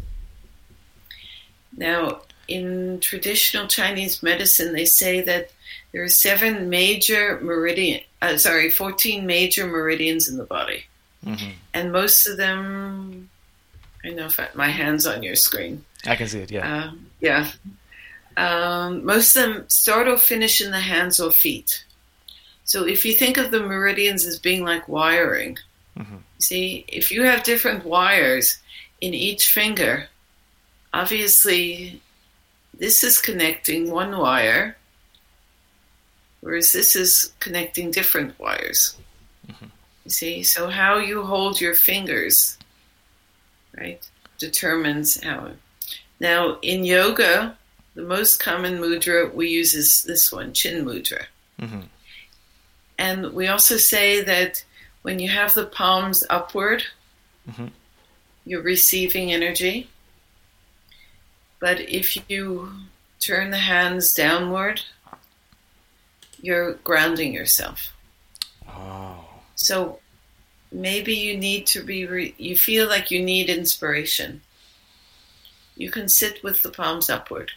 Now, in traditional Chinese medicine, they say that there are seven major meridian, uh, sorry, fourteen major meridians in the body. Mm-hmm. And most of them, I don't know if I, my hand's on your screen. I can see it, yeah. Uh, yeah. Um, most of them start or finish in the hands or feet. So if you think of the meridians as being like wiring, mm-hmm. see, if you have different wires in each finger, obviously this is connecting one wire, whereas this is connecting different wires. Mm-hmm. You see, so how you hold your fingers, right, determines how. Now, in yoga, the most common mudra we use is this one, Chin Mudra. Mm-hmm. And we also say that when you have the palms upward, mm-hmm. you're receiving energy. But if you turn the hands downward, you're grounding yourself. Oh. So maybe you need to be, re- you feel like you need inspiration. You can sit with the palms upward.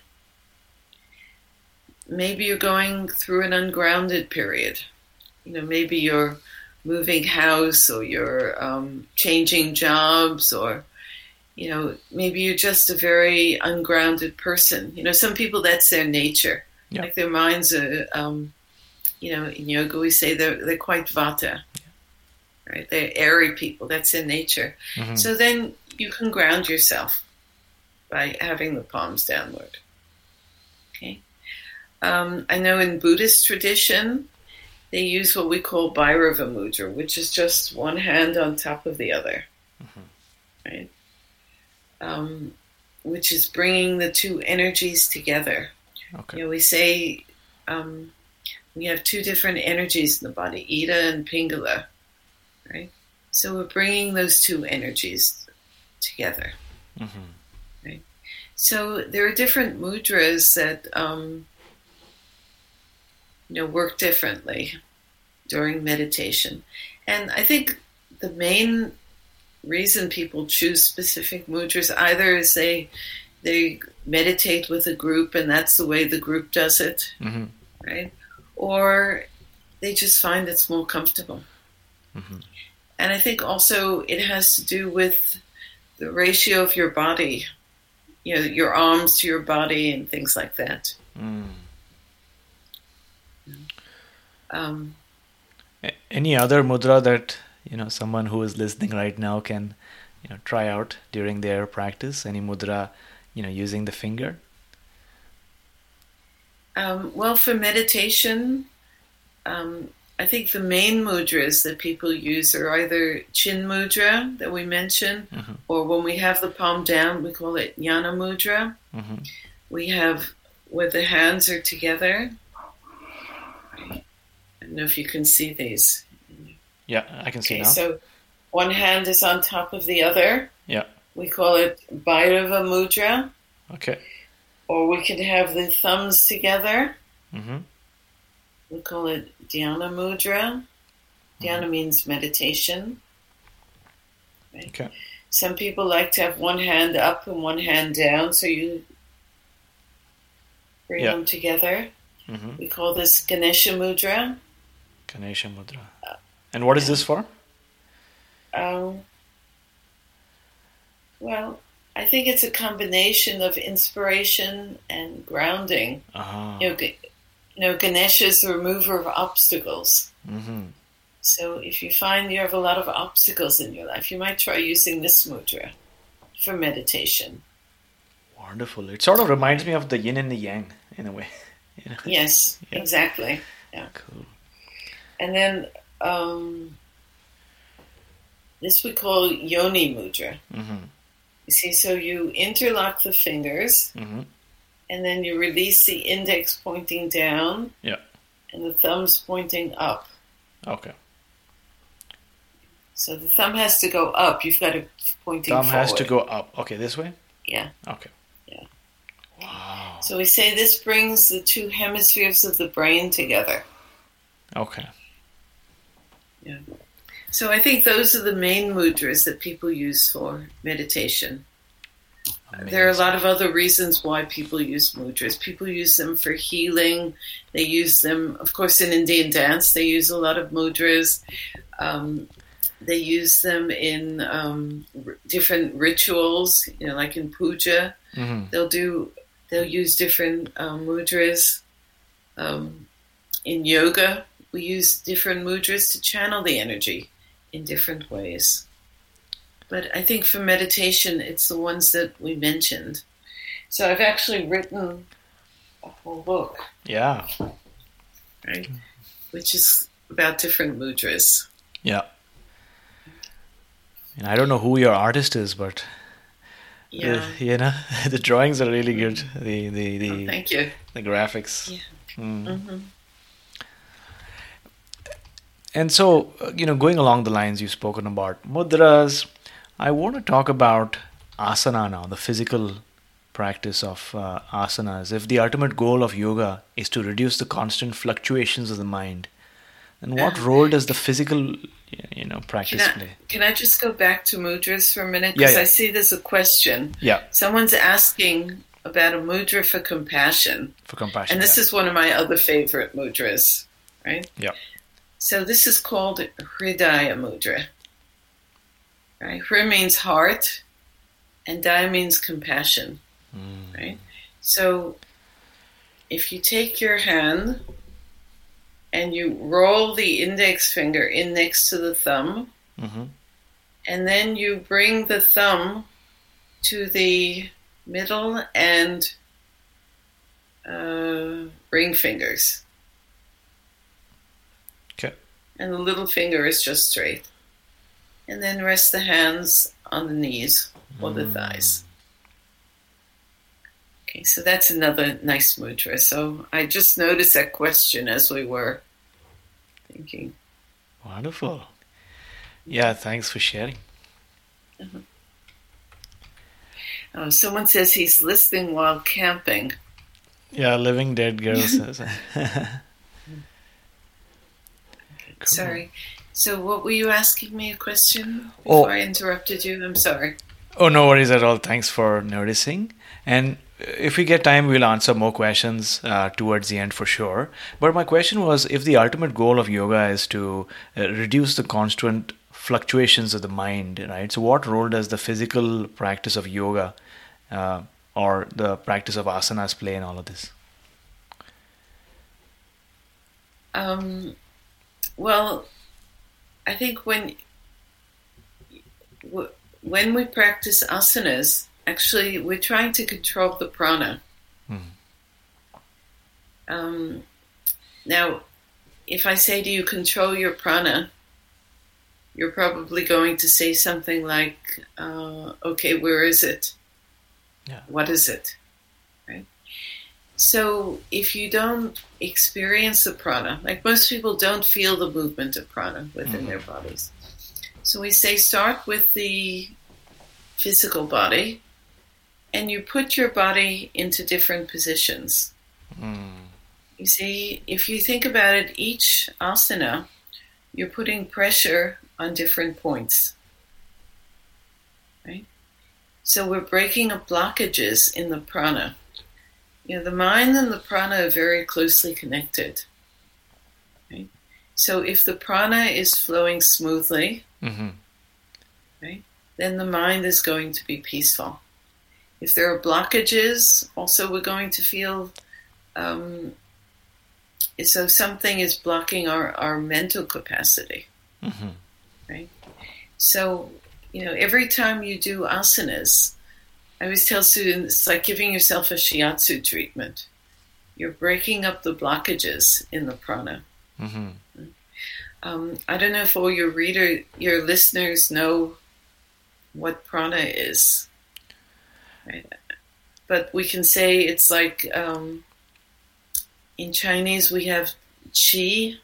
Maybe you're going through an ungrounded period. You know, maybe you're moving house or you're um, changing jobs or, you know, maybe you're just a very ungrounded person. You know, some people, that's their nature. Yeah. Like their minds are, um, you know, in yoga we say they're, they're quite vata. Yeah. Right? They're airy people. That's their nature. Mm-hmm. So then you can ground yourself by having the palms downward. Okay. Um, I know in Buddhist tradition, they use what we call Bhairava Mudra, which is just one hand on top of the other, mm-hmm. right? Um, which is bringing the two energies together. Okay. You know, we say um, we have two different energies in the body, Ida and Pingala, right? So we're bringing those two energies together, mm-hmm. right? So there are different mudras that um, you know, work differently during meditation. And I think the main reason people choose specific mudras either is they they meditate with a group and that's the way the group does it, mm-hmm. right? Or they just find it's more comfortable. Mm-hmm. And I think also it has to do with the ratio of your body, you know, your arms to your body and things like that. Mm. Um, Any other mudra that, you know, someone who is listening right now can, you know, try out during their practice? Any mudra, you know, using the finger? Um, well, for meditation, um, I think the main mudras that people use are either Chin Mudra that we mentioned, mm-hmm. or when we have the palm down, we call it Jnana Mudra. Mm-hmm. We have where the hands are together. I don't know if you can see these. Yeah, I can see okay, now. So one hand is on top of the other. Yeah. We call it Bhairava Mudra. Okay. Or we could have the thumbs together. Mm-hmm. We call it Dhyana Mudra. Dhyana mm-hmm. means meditation. Right? Okay. Some people like to have one hand up and one hand down, so you bring yeah. them together. Mm-hmm. We call this Ganesha Mudra. Ganesha Mudra. And what is this for? Um, well, I think it's a combination of inspiration and grounding. Uh-huh. You know, you know, Ganesha is the remover of obstacles. Mm-hmm. So if you find you have a lot of obstacles in your life, you might try using this mudra for meditation. Wonderful. It sort of reminds me of the yin and the yang in a way. You know? Yes, yeah. Exactly. Yeah. Cool. And then um, this we call Yoni Mudra. Mm-hmm. You see, so you interlock the fingers, mm-hmm. and then you release the index pointing down. Yeah. And the thumb's pointing up. Okay. So the thumb has to go up. You've got to pointing Thumb forward. has to go up. Okay, this way? Yeah. Okay. Yeah. Wow. So we say this brings the two hemispheres of the brain together. Okay. Yeah. So I think those are the main mudras that people use for meditation. Amazing. There are a lot of other reasons why people use mudras. People use them for healing. They use them, of course, in Indian dance. They use a lot of mudras. Um, they use them in um, r- different rituals, you know, like in puja. Mm-hmm. They'll do. They'll use different um, mudras. Um, in yoga, we use different mudras to channel the energy in different ways. But I think for meditation, it's the ones that we mentioned. So I've actually written a whole book, Yeah. right, which is about different mudras. Yeah. And I don't know who your artist is, but Yeah. the, you know, the drawings are really good. The the the, Oh, thank you. the graphics. Yeah. Mm. Mm-hmm. And so, uh, you know, going along the lines you've spoken about mudras, I want to talk about asana now, the physical practice of uh, asanas. If the ultimate goal of yoga is to reduce the constant fluctuations of the mind, then what role does the physical, you know, Can practice I, play? can I just go back to mudras for a minute? Yeah, Because yeah. I see there's a question. Yeah, Someone's asking about a mudra for compassion. for compassion. And this yeah. is one of my other favorite mudras, right? Yeah. So this is called Hridaya Mudra. Right? Hri means heart, and Daya means compassion. Mm. Right? So if you take your hand and you roll the index finger in next to the thumb, Mm-hmm. and then you bring the thumb to the middle and uh, ring fingers. Okay. And the little finger is just straight. And then rest the hands on the knees or the thighs. Okay, so that's another nice mudra. So I just noticed that question as we were thinking. Wonderful. Yeah, thanks for sharing. Oh, someone says he's listening while camping. Yeah, Living Dead Girl says. Cool. Sorry. So what were you asking me a question before Oh. I interrupted you? I'm sorry. Oh, no worries at all. Thanks for noticing. And if we get time, we'll answer more questions uh, towards the end for sure. But my question was, if the ultimate goal of yoga is to uh, reduce the constant fluctuations of the mind, right? So what role does the physical practice of yoga uh, or the practice of asanas play in all of this? Um, well, I think when when we practice asanas, actually we're trying to control the prana. Hmm. Um, now, if I say to you, control your prana, you're probably going to say something like, uh, okay, where is it? Yeah. What is it? Right? So if you don't experience the prana, like most people don't feel the movement of prana within Mm-hmm. their bodies. So we say start with the physical body and you put your body into different positions. Mm. You see, if you think about it, each asana, you're putting pressure on different points. Right? So we're breaking up blockages in the prana. You know, the mind and the prana are very closely connected. Right? So if the prana is flowing smoothly, Mm-hmm. right, then the mind is going to be peaceful. If there are blockages, also we're going to feel, um, so something is blocking our, our mental capacity. Mm-hmm. Right? So, you know, every time you do asanas, I always tell students, it's like giving yourself a shiatsu treatment. You're breaking up the blockages in the prana. Mm-hmm. Um, I don't know if all your reader, your listeners know what prana is. Right? but we can say it's like, um, in Chinese we have Qi,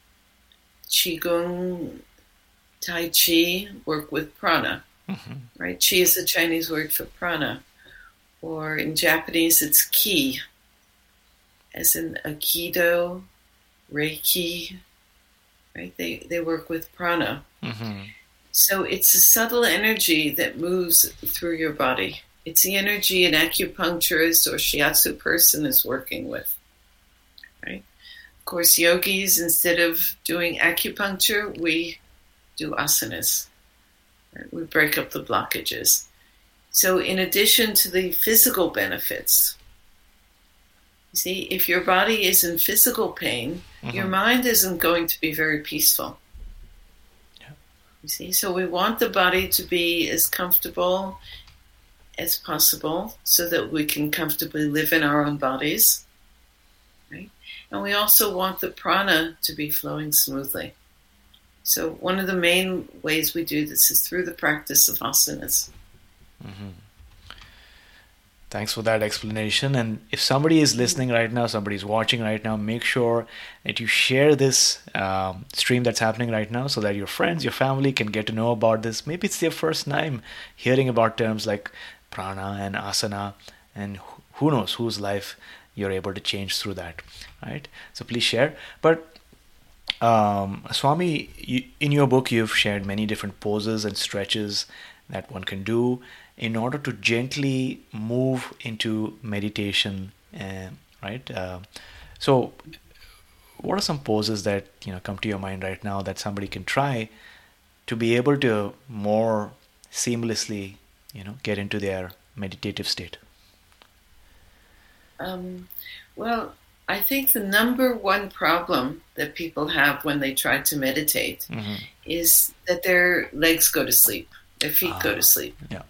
Qigong, Tai Chi work with prana, mm-hmm. right? Qi is the Chinese word for prana. Or in Japanese it's Ki, as in Aikido, Reiki, right? They, they work with prana. Mm-hmm. So it's a subtle energy that moves through your body. It's the energy an acupuncturist or shiatsu person is working with, right? Of course, yogis, instead of doing acupuncture, we do asanas. Right? We break up the blockages. So in addition to the physical benefits, you see, if your body is in physical pain, mm-hmm. your mind isn't going to be very peaceful. Yeah. You see, so we want the body to be as comfortable as possible so that we can comfortably live in our own bodies, right? And we also want the prana to be flowing smoothly. So one of the main ways we do this is through the practice of asanas. Mm-hmm. Thanks for that explanation. And if somebody is listening right now, somebody is watching right now, make sure that you share this um, stream that's happening right now so that your friends, your family can get to know about this. Maybe it's their first time hearing about terms like prana and asana, and who knows whose life you're able to change through that, right? So please share. But um, Swami, you, in your book, you've shared many different poses and stretches that one can do in order to gently move into meditation, uh, right? Uh, so what are some poses that, you know, come to your mind right now that somebody can try to be able to more seamlessly, you know, get into their meditative state? Um, well, I think the number one problem that people have when they try to meditate mm-hmm. is that their legs go to sleep, their feet ah, go to sleep. Yeah.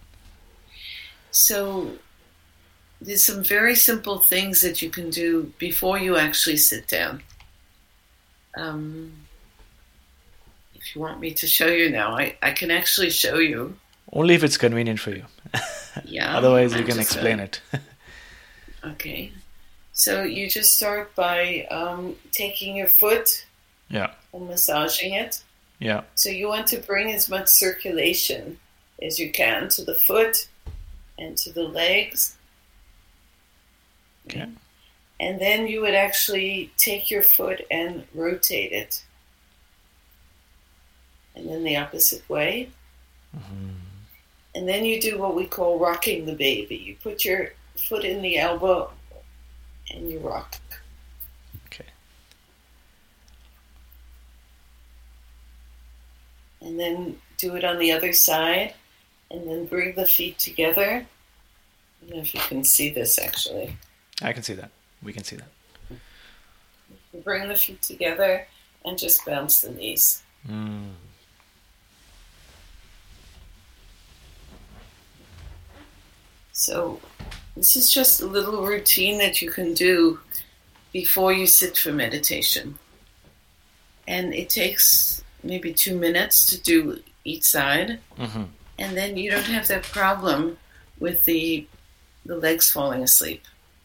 So there's some very simple things that you can do before you actually sit down. Um, if you want me to show you now, I, I can actually show you. Only if it's convenient for you. Yeah. Otherwise, you can explain it. Okay. So you just start by um, taking your foot yeah. and massaging it. Yeah. So you want to bring as much circulation as you can to the foot and to the legs. Okay. And then you would actually take your foot and rotate it. And then the opposite way. Mm-hmm. And then you do what we call rocking the baby. You put your foot in the elbow and you rock. Okay. And then do it on the other side. And then bring the feet together. I don't know if you can see this, actually. I can see that. We can see that. Bring the feet together and just bounce the knees. Mm. So this is just a little routine that you can do before you sit for meditation. And it takes maybe two minutes to do each side. Mm-hmm. And then you don't have that problem with the the legs falling asleep.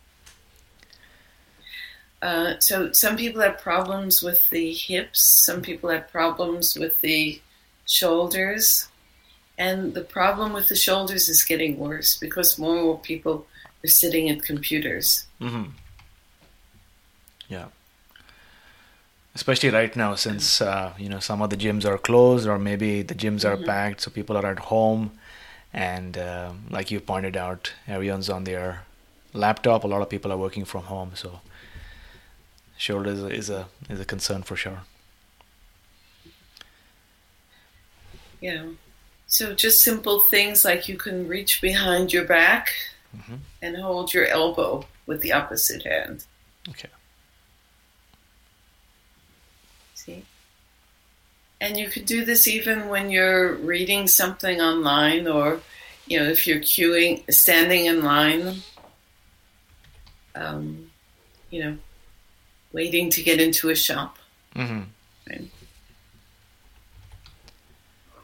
Uh, so some people have problems with the hips. Some people have problems with the shoulders. And the problem with the shoulders is getting worse because more and more people are sitting at computers. Mm-hmm. Yeah. Especially right now, since uh, you know, some of the gyms are closed, or maybe the gyms are mm-hmm. packed, so people are at home, and uh, like you pointed out, everyone's on their laptop. A lot of people are working from home, so shoulders is a is a concern for sure. Yeah. So just simple things like you can reach behind your back mm-hmm. and hold your elbow with the opposite hand. Okay. See? And you could do this even when you're reading something online, or, you know, if you're queuing, standing in line, um, you know, waiting to get into a shop. Mm-hmm. Right?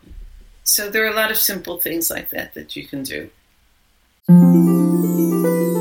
So there are a lot of simple things like that that you can do.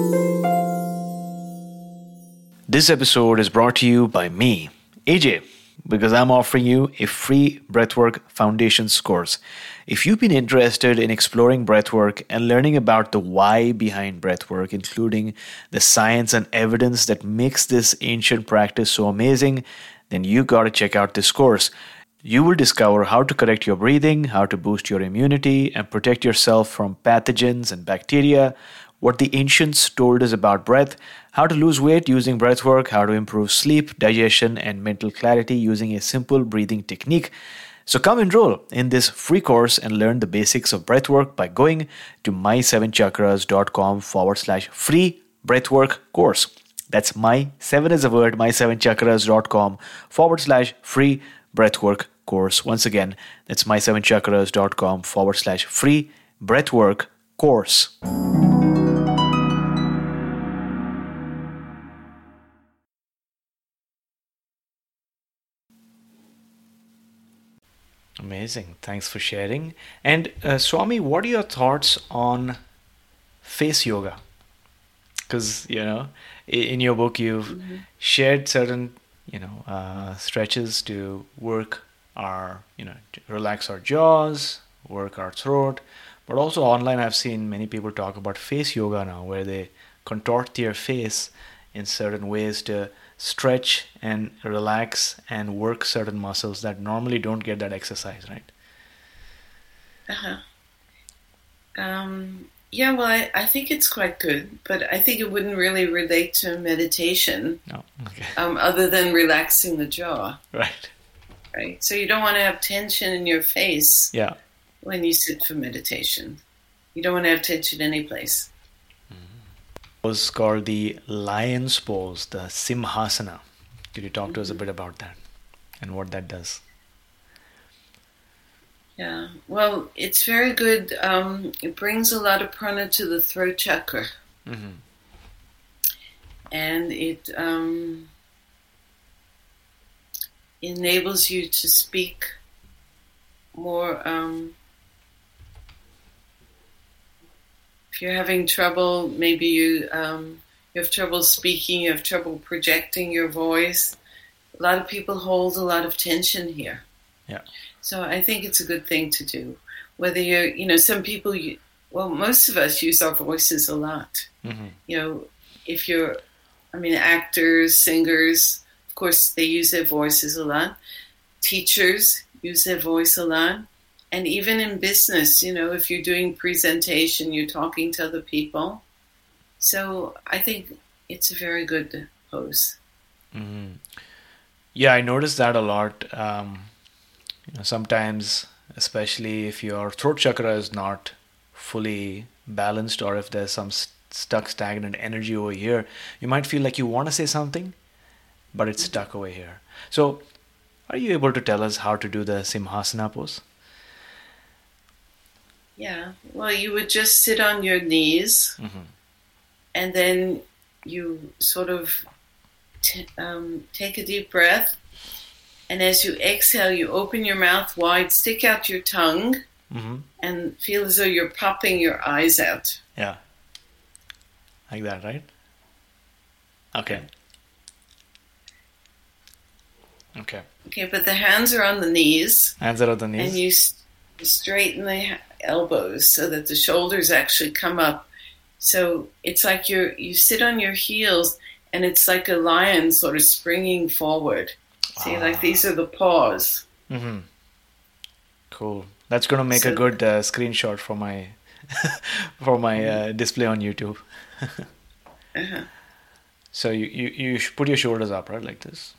This episode is brought to you by me, A J, because I'm offering you a free Breathwork Foundations course. If you've been interested in exploring breathwork and learning about the why behind breathwork, including the science and evidence that makes this ancient practice so amazing, then you got to check out this course. You will discover how to correct your breathing, how to boost your immunity, and protect yourself from pathogens and bacteria, what the ancients told us about breath, how to lose weight using breathwork, how to improve sleep, digestion, and mental clarity using a simple breathing technique. So come enroll in this free course and learn the basics of breathwork by going to my seven chakras.com forward slash free breathwork course. That's my seven is a word, my seven chakras.com forward slash free breathwork course. Once again, that's my seven chakras.com forward slash free breathwork course. Amazing. Thanks for sharing. And uh, Swami, what are your thoughts on face yoga? Because, you know, in your book, you've mm-hmm. shared certain, you know, uh, stretches to work our, you know, to relax our jaws, work our throat. But also online, I've seen many people talk about face yoga now, where they contort their face in certain ways to stretch and relax and work certain muscles that normally don't get that exercise, right? Uh-huh. Um, yeah, well, I, I think it's quite good, but I think it wouldn't really relate to meditation. No, okay. Um, other than relaxing the jaw. Right. Right. So you don't want to have tension in your face yeah. when you sit for meditation. You don't want to have tension any place. Was called the lion's pose, the Simhasana. Could you talk mm-hmm. to us a bit about that and what that does? Yeah, well, it's very good. Um, it brings a lot of prana to the throat chakra. Mm-hmm. And it um, enables you to speak more. Um, If you're having trouble, maybe you um, you have trouble speaking, you have trouble projecting your voice. A lot of people hold a lot of tension here. Yeah. So I think it's a good thing to do. Whether you're, you know, some people, you, well, most of us use our voices a lot. Mm-hmm. You know, if you're, I mean, actors, singers, of course, they use their voices a lot. Teachers use their voice a lot. And even in business, you know, if you're doing presentation, you're talking to other people. So I think it's a very good pose. Mm-hmm. Yeah, I noticed that a lot. Um, you know, sometimes, especially if your throat chakra is not fully balanced, or if there's some st- stuck, stagnant energy over here, you might feel like you want to say something, but it's mm-hmm. stuck over here. So are you able to tell us how to do the Simhasana pose? Yeah, well, you would just sit on your knees, mm-hmm. and then you sort of t- um, take a deep breath, and as you exhale, you open your mouth wide, stick out your tongue, mm-hmm. and feel as though you're popping your eyes out. Yeah, like that, right? Okay. Okay. Okay, but the hands are on the knees. Hands are on the knees. And you st- straighten the elbows so that the shoulders actually come up. So it's like you're you sit on your heels, and it's like a lion sort of springing forward. See, ah. like these are the paws. Mm-hmm. Cool. That's going to make so, a good uh, screenshot for my for my uh, display on YouTube. uh-huh. So you, you you put your shoulders up, right, like this.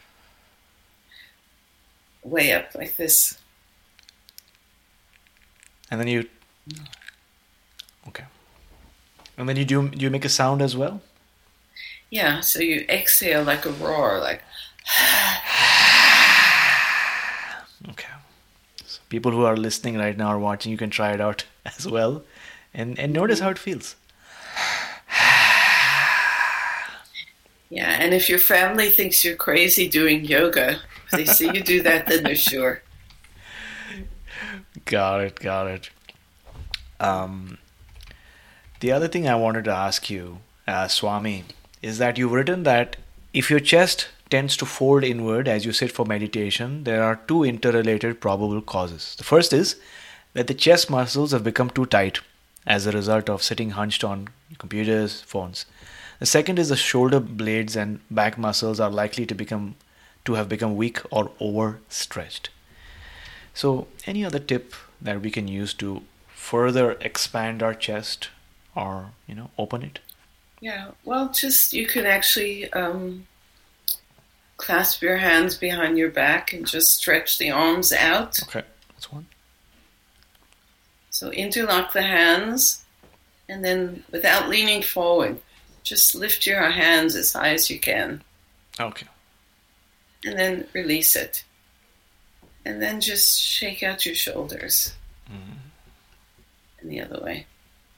Way up, like this. And then you, okay. And then you do, do you make a sound as well? Yeah, so you exhale like a roar, like. Okay. So people who are listening right now or watching, you can try it out as well. And, and notice how it feels. Yeah, and if your family thinks you're crazy doing yoga, if they see you do that, then they're sure. Got it, got it. Um, the other thing I wanted to ask you, uh, Swami, is that you've written that if your chest tends to fold inward as you sit for meditation, there are two interrelated probable causes. The first is that the chest muscles have become too tight as a result of sitting hunched on computers, phones. The second is the shoulder blades and back muscles are likely to become to have become weak or overstretched. So, any other tip that we can use to further expand our chest or, you know, open it? Yeah, well, just you could actually um, clasp your hands behind your back and just stretch the arms out. Okay, that's one. So interlock the hands, and then without leaning forward, just lift your hands as high as you can. Okay. And then release it. And then just shake out your shoulders. Mm-hmm. And the other way.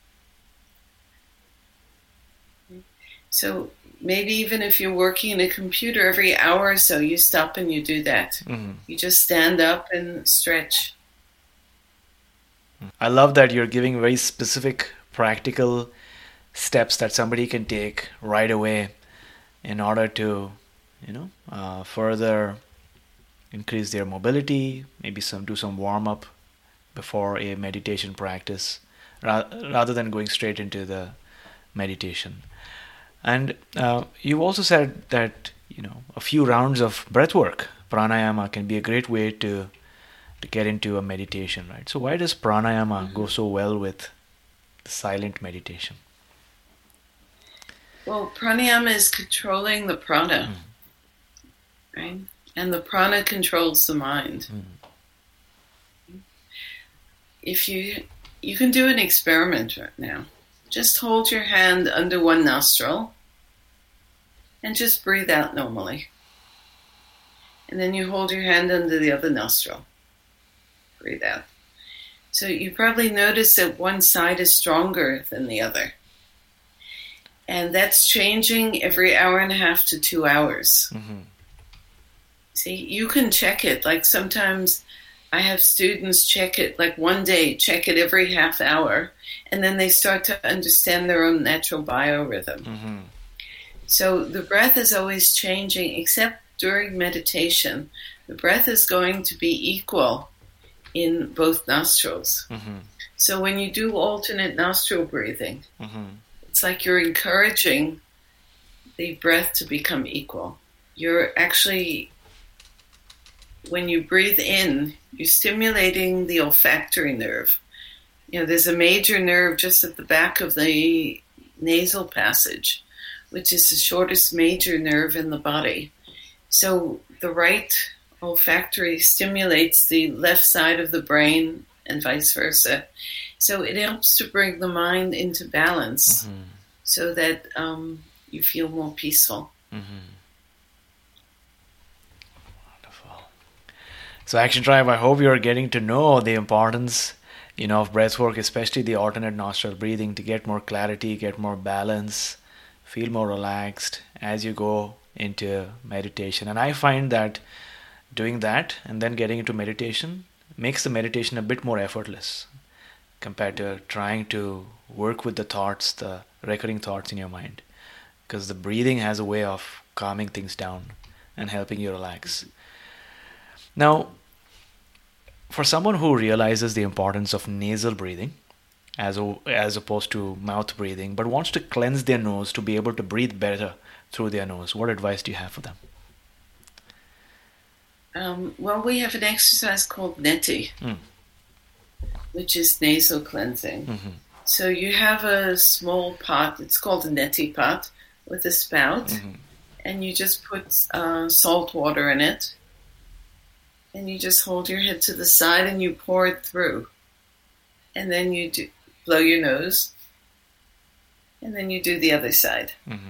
So maybe even if you're working in a computer, every hour or so you stop and you do that. Mm-hmm. You just stand up and stretch. I love that you're giving very specific, practical steps that somebody can take right away in order to, you know, uh, further increase their mobility, maybe some do some warm-up before a meditation practice, ra- rather than going straight into the meditation. And uh, you also said that, you know, a few rounds of breath work, pranayama, can be a great way to to get into a meditation, right? So why does pranayama mm-hmm. go so well with silent meditation? Well, pranayama is controlling the prana, mm. right? And the prana controls the mind. Mm. If you you can do an experiment right now. Just hold your hand under one nostril and just breathe out normally. And then you hold your hand under the other nostril. Breathe out. So you probably notice that one side is stronger than the other. And that's changing every hour and a half to two hours. Mm-hmm. See, you can check it. Like sometimes I have students check it, like one day, check it every half hour. And then they start to understand their own natural biorhythm. Mm-hmm. So the breath is always changing, except during meditation. The breath is going to be equal in both nostrils. Mm-hmm. So when you do alternate nostril breathing, mm-hmm. it's like you're encouraging the breath to become equal. You're actually, when you breathe in, you're stimulating the olfactory nerve. You know, there's a major nerve just at the back of the nasal passage, which is the shortest major nerve in the body. So the right olfactory stimulates the left side of the brain and vice versa. So it helps to bring the mind into balance mm-hmm. so that um, you feel more peaceful. Mm-hmm. Wonderful. So Action Tribe, I hope you're getting to know the importance, you know, of breath work, especially the alternate nostril breathing, to get more clarity, get more balance, feel more relaxed as you go into meditation. And I find that doing that and then getting into meditation makes the meditation a bit more effortless compared to trying to work with the thoughts, the recurring thoughts in your mind, because the breathing has a way of calming things down and helping you relax. Now, for someone who realizes the importance of nasal breathing as o- as opposed to mouth breathing, but wants to cleanse their nose to be able to breathe better through their nose, what advice do you have for them? Um, well, we have an exercise called neti, mm. which is nasal cleansing. Mm-hmm. So you have a small pot, it's called a neti pot, with a spout, mm-hmm. and you just put uh, salt water in it, and you just hold your head to the side and you pour it through. And then you do, blow your nose, and then you do the other side. Mm-hmm.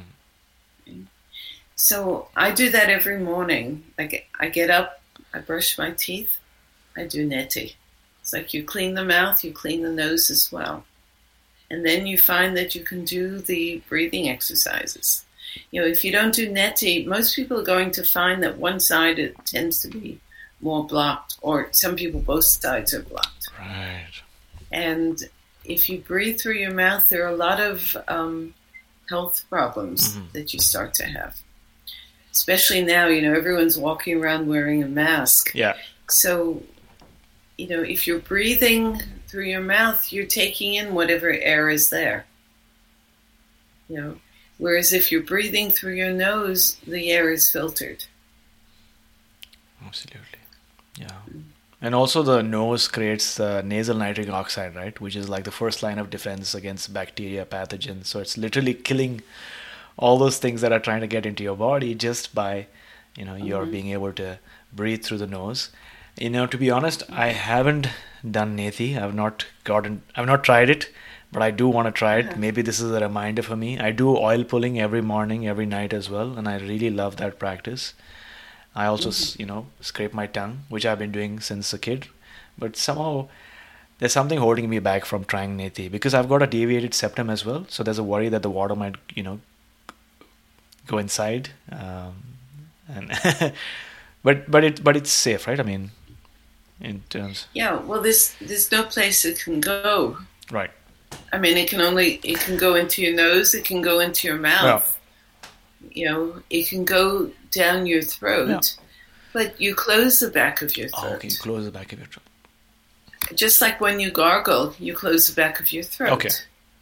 So I do that every morning. I get, I get up, I brush my teeth, I do neti. It's like you clean the mouth, you clean the nose as well. And then you find that you can do the breathing exercises. You know, if you don't do neti, most people are going to find that one side it tends to be more blocked, or some people both sides are blocked. Right. And if you breathe through your mouth, there are a lot of um, health problems mm-hmm. that you start to have. especially now, you know, everyone's walking around wearing a mask. Yeah. So, you know, if you're breathing through your mouth, you're taking in whatever air is there. You know, whereas if you're breathing through your nose, the air is filtered. Absolutely. Yeah. And also the nose creates uh, nasal nitric oxide, right? Which is like the first line of defense against bacteria, pathogens. So it's literally killing all those things that are trying to get into your body just by, you know, your Mm-hmm. being able to breathe through the nose. You know, to be honest, I haven't done Nethi. I've not gotten, I've not tried it, but I do want to try it. Yeah. Maybe this is a reminder for me. I do oil pulling every morning, every night as well, and I really love that practice. I also, Mm-hmm. you know, scrape my tongue, which I've been doing since a kid. But somehow there's something holding me back from trying Nethi because I've got a deviated septum as well. So there's a worry that the water might, you know, go inside. Um, and but but it but it's safe, right? I mean, in terms, Yeah, well, there's there's no place it can go. right? I mean, it can only it can go into your nose. It can go into your mouth. You know, it can go down your throat. Yeah. But you close the back of your Oh, throat. okay, close the back of your throat. Just like when you gargle, you close the back of your throat. Okay.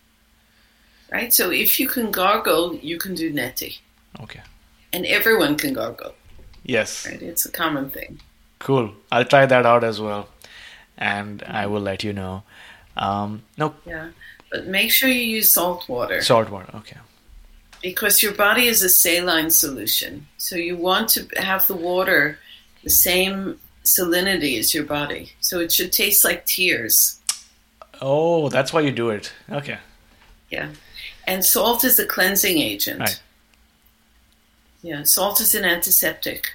Right? So if you can gargle, you can do neti. Okay. And everyone can gargle. Yes. Right? It's a common thing. Cool. I'll try that out as well, and I will let you know. Um, no, Yeah. But make sure you use salt water. salt water. Okay. Because your body is a saline solution. So you want to have the water the same salinity as your body. So it should taste like tears. Oh, that's why you do it. Okay. Yeah. And salt is a cleansing agent. Right. Yeah. Salt is an antiseptic.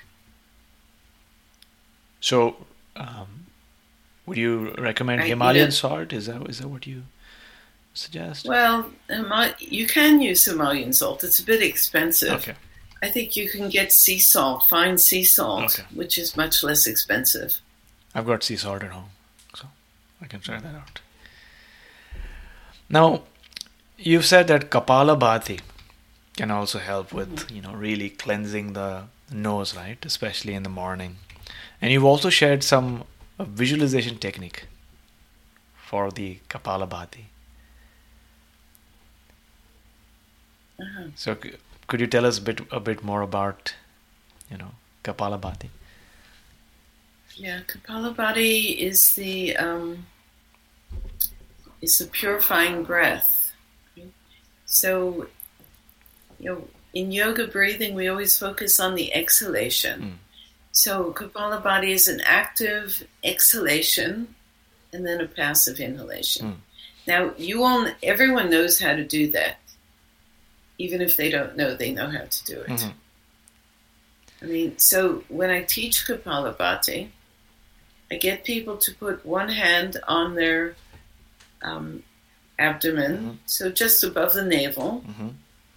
So, um, would you recommend Right, you Himalayan know- salt? Is that is that what you suggest? Well, Hima- you can use Himalayan salt. It's a bit expensive. Okay. I think you can get sea salt, fine sea salt, Okay. which is much less expensive. I've got sea salt at home, so I can try that out. Now, you've said that Kapalabhati can also help with, you know, really cleansing the nose, right? Especially in the morning. And you've also shared some uh, visualization technique for the Kapalabhati. Uh-huh. So, c- could you tell us a bit a bit more about, you know, Kapalabhati? Yeah, Kapalabhati is the um, is the purifying breath. So, you know, in yoga breathing, we always focus on the exhalation. Mm. So, Kapalabhati is an active exhalation and then a passive inhalation. Mm. Now, you all, everyone knows how to do that. Even if they don't know, they know how to do it. Mhm. I mean, so when I teach Kapalabhati, I get people to put one hand on their um, abdomen, Mhm. so just above the navel, Mhm.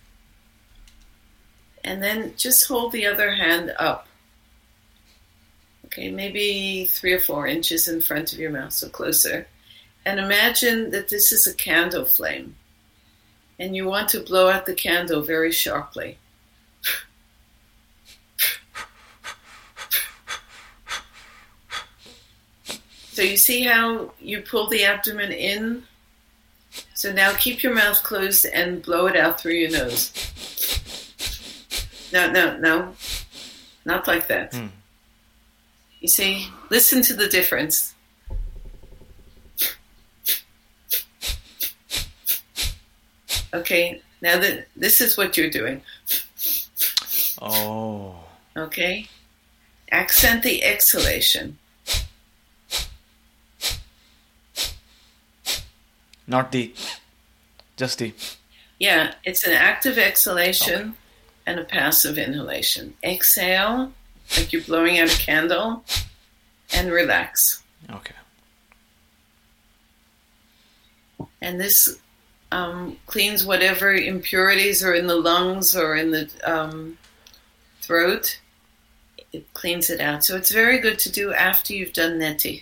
and then just hold the other hand up. Okay, maybe three or four inches in front of your mouth, so closer. And imagine that this is a candle flame. And you want to blow out the candle very sharply. So you see how you pull the abdomen in? So now keep your mouth closed and blow it out through your nose. No, no, no. Not like that. Mm. You see, listen to the difference. Okay, now that this is what you're doing. Oh. Okay? Accent the exhalation. Not the, just the. Yeah, it's an active exhalation and a passive inhalation. Exhale, like you're blowing out a candle, and relax. Okay. And this um, cleans whatever impurities are in the lungs or in the um, throat. It cleans it out. So it's very good to do after you've done neti.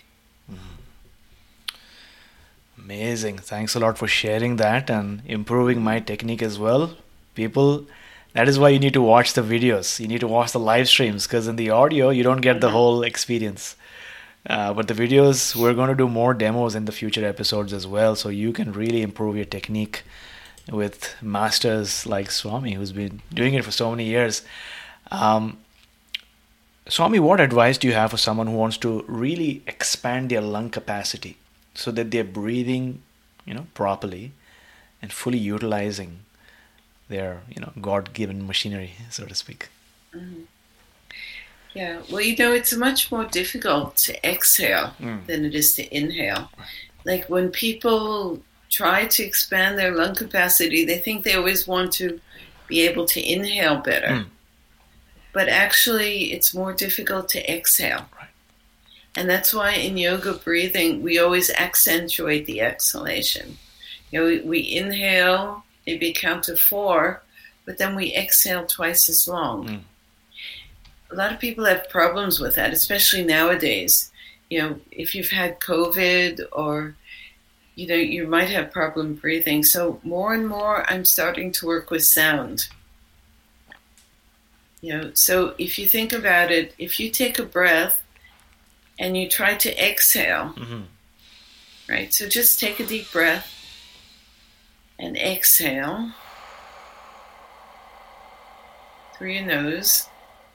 Amazing. Thanks a lot for sharing that and improving my technique as well. People, That is why you need to watch the videos. You need to watch the live streams, because in the audio, you don't get the whole experience. Uh, but the videos, we're going to do more demos in the future episodes as well, so you can really improve your technique with masters like Swami, who's been doing it for so many years. Um, Swami, what advice do you have for someone who wants to really expand their lung capacity so that they're breathing, you know, properly and fully utilizing their, you know, God-given machinery, so to speak? Mm-hmm. Yeah, well, you know, it's much more difficult to exhale mm. than it is to inhale. Like when people try to expand their lung capacity, they think they always want to be able to inhale better. Mm. But actually, it's more difficult to exhale. Right. And that's why in yoga breathing, we always accentuate the exhalation. You know, we, we inhale, maybe count to four, but then we exhale twice as long. Mm. A lot of people have problems with that, especially nowadays. You know, if you've had COVID or, you know, you might have problem breathing. So more and more, I'm starting to work with sound. You know, so if you think about it, if you take a breath and you try to exhale, mm-hmm. right? So just take a deep breath and exhale through your nose.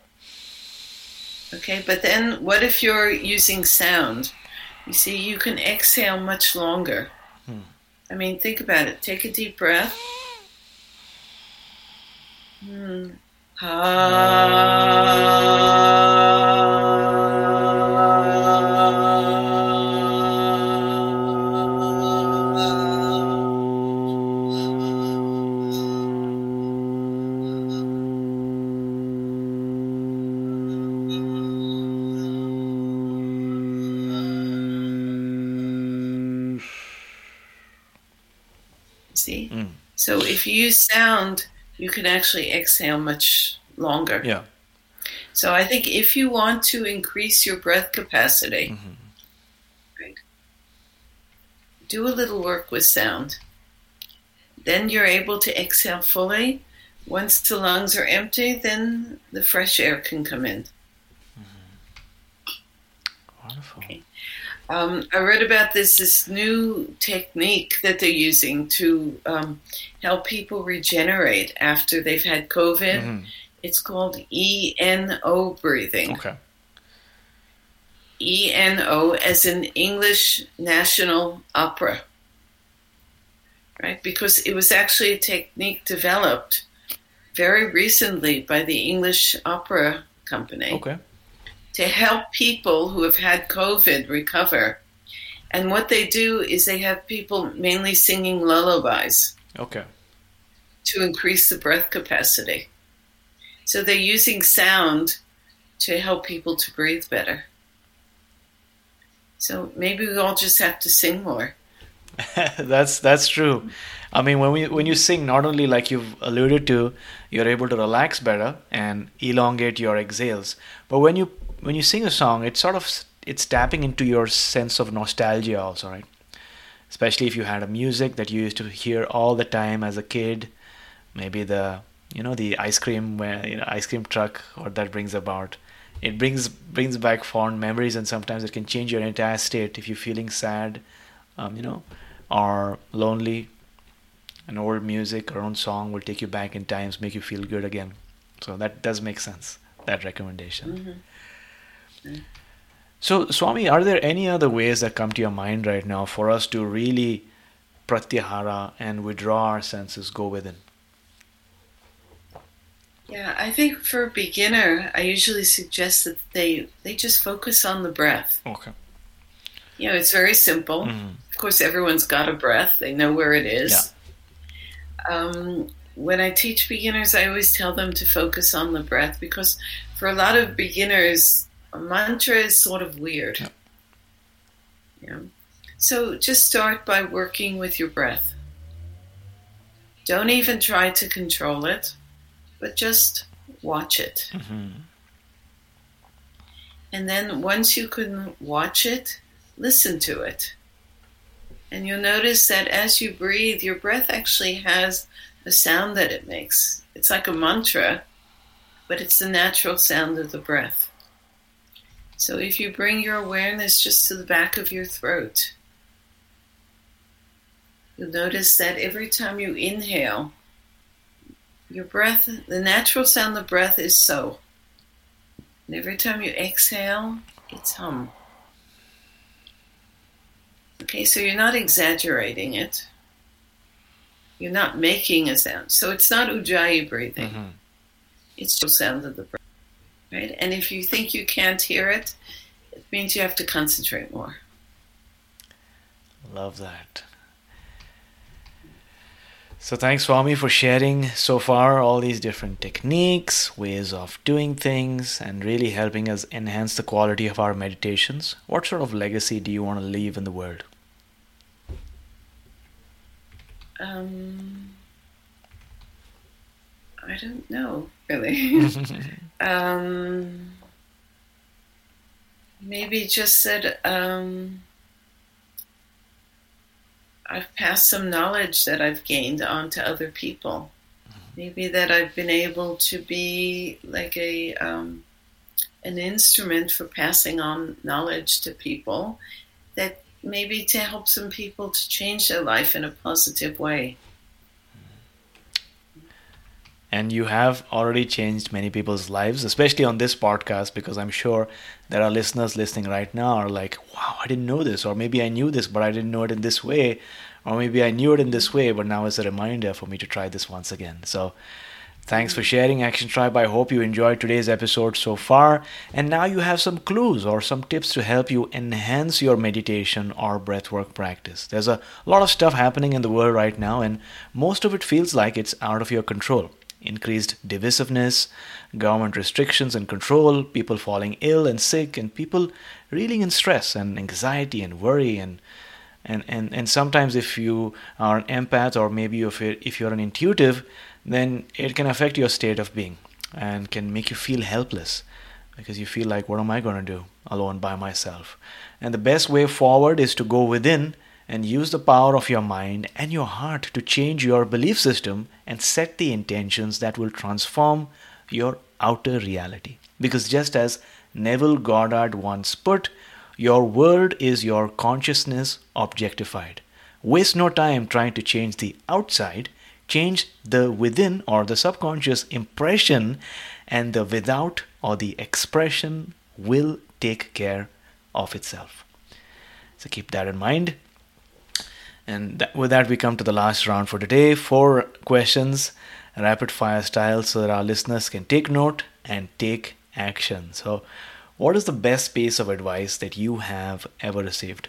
Okay, but then what if you're using sound? You see, you can exhale much longer. Hmm. I mean, think about it. Take a deep breath. Hmm. See? Mm. So if you use sound, you can actually exhale much longer. Yeah. So I think if you want to increase your breath capacity, mm-hmm. right, do a little work with sound. Then you're able to exhale fully. Once the lungs are empty, then the fresh air can come in. Mm-hmm. Wonderful. Okay. Um, I read about this this new technique that they're using to um, help people regenerate after they've had COVID. Mm-hmm. It's called E N O breathing. Okay. E N O as in English National Opera. Right? Because it was actually a technique developed very recently by the English Opera Company. Okay. To help people who have had COVID recover. And what they do is they have people mainly singing lullabies. Okay. To increase the breath capacity. So they're using sound to help people to breathe better. So maybe we all just have to sing more. that's that's true. I mean, when we when you sing, not only like you've alluded to, you're able to relax better and elongate your exhales, but when you when you sing a song, it's sort of it's tapping into your sense of nostalgia also, right? Especially if you had a music that you used to hear all the time as a kid, maybe the you know the ice cream where you know ice cream truck, what that brings about. It brings brings back fond memories, and sometimes it can change your entire state if you're feeling sad, um, you know, or lonely. An old music or own song will take you back in times, make you feel good again. So that does make sense, that recommendation. Mm-hmm. Mm-hmm. So, Swami, are there any other ways that come to your mind right now for us to really pratyahara and withdraw our senses, go within? Yeah, I think for a beginner, I usually suggest that they they just focus on the breath. Okay. You know, it's very simple. Mm-hmm. Of course, everyone's got a breath. They know where it is. Yeah. Um, when I teach beginners, I always tell them to focus on the breath because for a lot of beginners, a mantra is sort of weird. Yeah. Yeah. So just start by working with your breath. Don't even try to control it, but just watch it. Mm-hmm. And then once you can watch it, listen to it. And you'll notice that as you breathe, your breath actually has the sound that it makes. It's like a mantra, but it's the natural sound of the breath. So if you bring your awareness just to the back of your throat, you'll notice that every time you inhale, your breath, the natural sound of breath is so. And every time you exhale, it's hum. Okay, so you're not exaggerating it. You're not making a sound. So it's not Ujjayi breathing. Mm-hmm. It's the sound of the breath. Right? And if you think you can't hear it, it means you have to concentrate more. Love that. So thanks, Swami, for sharing so far all these different techniques, ways of doing things, and really helping us enhance the quality of our meditations. What sort of legacy do you want to leave in the world? Um, I don't know, really. um, maybe just that um, I've passed some knowledge that I've gained on to other people. Maybe that I've been able to be like a um, an instrument for passing on knowledge to people, that maybe to help some people to change their life in a positive way. And you have already changed many people's lives, especially on this podcast, because I'm sure there are listeners listening right now are like, wow, I didn't know this, or maybe I knew this, but I didn't know it in this way, or maybe I knew it in this way, but now it's a reminder for me to try this once again. So thanks for sharing, Action Tribe. I hope you enjoyed today's episode so far. And now you have some clues or some tips to help you enhance your meditation or breathwork practice. There's a lot of stuff happening in the world right now, and most of it feels like it's out of your control. Increased divisiveness, government restrictions and control, people falling ill and sick, and people reeling in stress and anxiety and worry. And and, and, and sometimes if you are an empath, or maybe if you're, if you're an intuitive, then it can affect your state of being and can make you feel helpless, because you feel like, what am I going to do alone by myself? And the best way forward is to go within and use the power of your mind and your heart to change your belief system and set the intentions that will transform your outer reality. Because just as Neville Goddard once put, your world is your consciousness objectified. Waste no time trying to change the outside. Change the within or the subconscious impression, and the without or the expression will take care of itself. So keep that in mind. And that, with that, we come to the last round for today. Four questions, rapid fire style, so that our listeners can take note and take action. So what is the best piece of advice that you have ever received?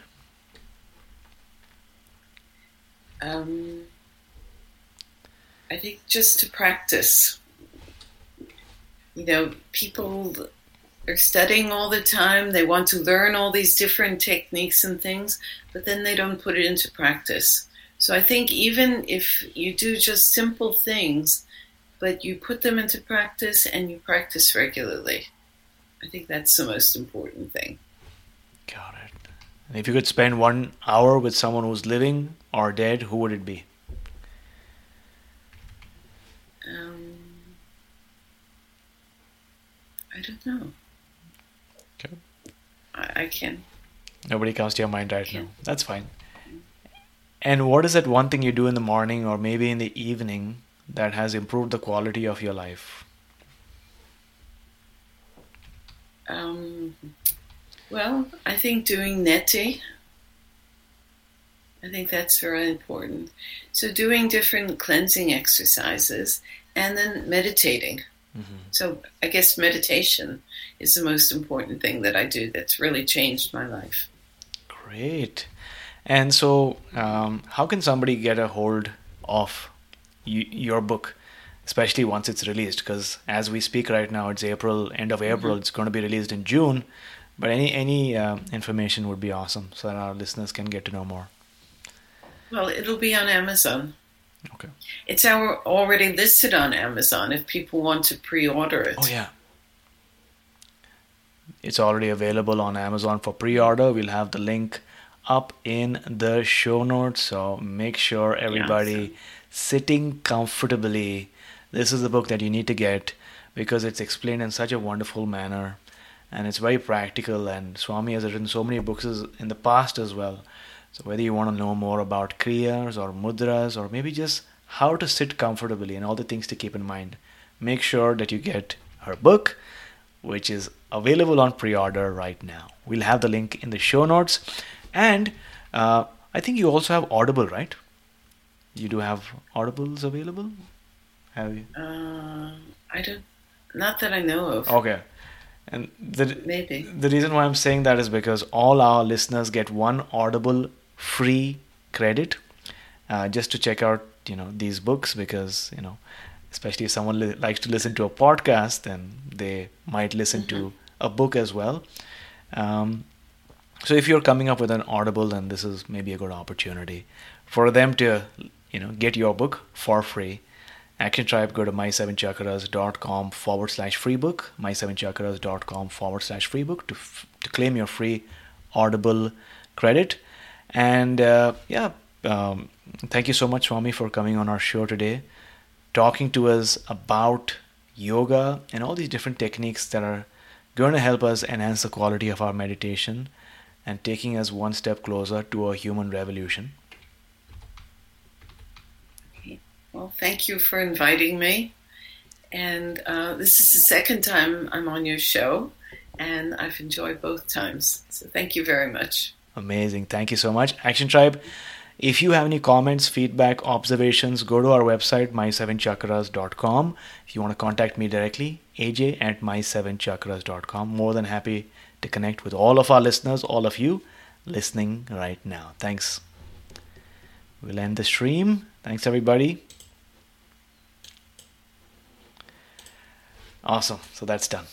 Um, I think just to practice. You know, people are studying all the time. They want to learn all these different techniques and things, but then they don't put it into practice. So I think even if you do just simple things, but you put them into practice and you practice regularly, I think that's the most important thing. Got it. And if you could spend one hour with someone who's living or dead, who would it be? Um, I don't know. Okay. I, I can. Nobody comes to your mind right now. That's fine. And what is that one thing you do in the morning or maybe in the evening that has improved the quality of your life? Um, well, I think doing neti. I think that's very important. So doing different cleansing exercises and then meditating. Mm-hmm. So I guess meditation is the most important thing that I do that's really changed my life. Great. And so um, how can somebody get a hold of y- your book, especially once it's released? Because as we speak right now, it's April, end of April. Mm-hmm. It's going to be released in June. But any, any uh, information would be awesome so that our listeners can get to know more. Well, it'll be on Amazon. Okay. It's our, already listed on Amazon if people want to pre-order it. Oh, yeah. It's already available on Amazon for pre-order. We'll have the link up in the show notes. So make sure everybody Awesome. sitting comfortably. This is the book that you need to get because it's explained in such a wonderful manner and it's very practical. And Swami has written so many books in the past as well. So whether you want to know more about kriyas or mudras or maybe just how to sit comfortably and all the things to keep in mind, make sure that you get her book, which is available on pre-order right now. We'll have the link in the show notes. And uh, I think you also have Audible, right? You do have Audibles available? Have you? Uh, I don't, not that I know of. Okay. And the, Maybe. the reason why I'm saying that is because all our listeners get one Audible free credit uh, just to check out, you know, these books because, you know, especially if someone li- likes to listen to a podcast, then they might listen mm-hmm. to a book as well. Um, so if you're coming up with an Audible, then this is maybe a good opportunity for them to, you know, get your book for free. Action Tribe, go to my seven chakras dot com forward slash free book, my seven chakras dot com forward slash free book to, f- to claim your free Audible credit. And uh, yeah, um, thank you so much, Swami, for coming on our show today, talking to us about yoga and all these different techniques that are going to help us enhance the quality of our meditation and taking us one step closer to a human revolution. Well, thank you for inviting me. And uh, this is the second time I'm on your show, and I've enjoyed both times. So thank you very much. Amazing. Thank you so much. Action Tribe, if you have any comments, feedback, observations, go to our website, my seven chakras dot com. If you want to contact me directly, A J at my seven chakras dot com. More than happy to connect with all of our listeners, all of you listening right now. Thanks. We'll end the stream. Thanks, everybody. Awesome. So that's done.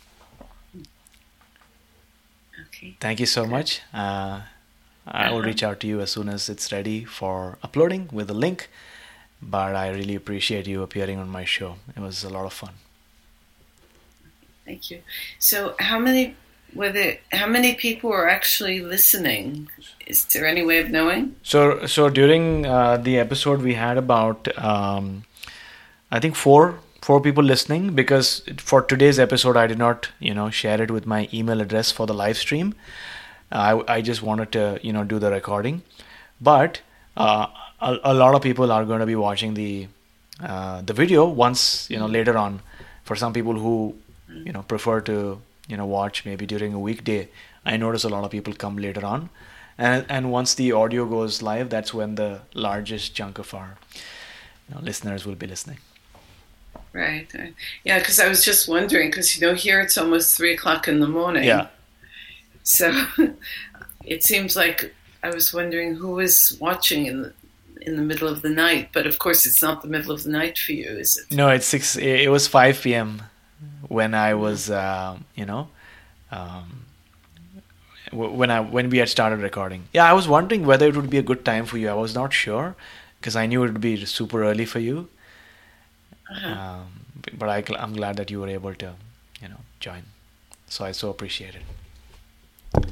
Okay. Thank you so much. Uh, I will reach out to you as soon as it's ready for uploading with the link. But I really appreciate you appearing on my show. It was a lot of fun. Thank you. So how many were there, how many people are actually listening? Is there any way of knowing? So so during uh, the episode we had about um, I think four four people listening, because for today's episode I did not, you know, share it with my email address for the live stream. I, I just wanted to, you know, do the recording. But uh, a, a lot of people are going to be watching the uh, the video once, you know, later on. For some people who, you know, prefer to, you know, watch maybe during a weekday, I notice a lot of people come later on. And and once the audio goes live, that's when the largest chunk of our, you know, listeners will be listening. Right. Yeah, because I was just wondering, because, you know, here it's almost three o'clock in the morning. Yeah. So it seems like I was wondering who was watching in the, in the middle of the night. But of course, it's not the middle of the night for you, is it? No, it's six. It was five p.m. when I was, uh, you know, um, when I when we had started recording. Yeah, I was wondering whether it would be a good time for you. I was not sure because I knew it would be super early for you. Uh-huh. Um, but I, I'm glad that you were able to, you know, join. So I so appreciate it.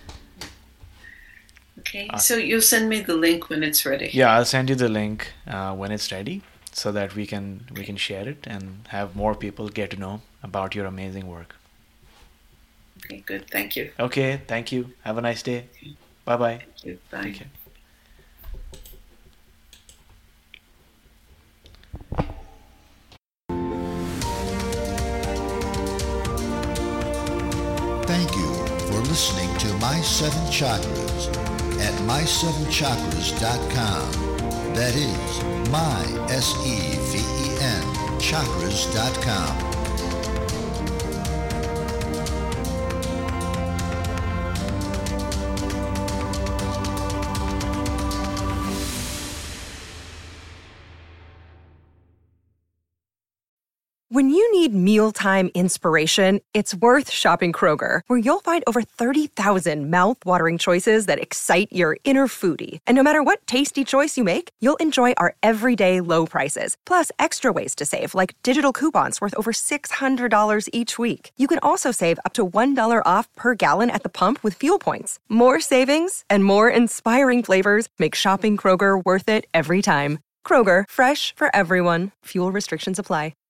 Okay, uh, so you'll send me the link when it's ready. Yeah, I'll send you the link uh, when it's ready, so that we can we can share it and have more people get to know about your amazing work. Okay, good. Thank you. Okay, thank you. Have a nice day. Okay. Bye bye. Thank you. Bye. Take care. Thank you for listening to My Seven Chakras at my seven chakras dot com. That is my, S E V E N, chakras dot com. When you need need mealtime inspiration, it's worth shopping Kroger, where you'll find over thirty thousand mouth-watering choices that excite your inner foodie. And no matter what tasty choice you make, you'll enjoy our everyday low prices, plus extra ways to save, like digital coupons worth over six hundred dollars each week. You can also save up to one dollar off per gallon at the pump with fuel points. More savings and more inspiring flavors make shopping Kroger worth it every time. Kroger, fresh for everyone. Fuel restrictions apply.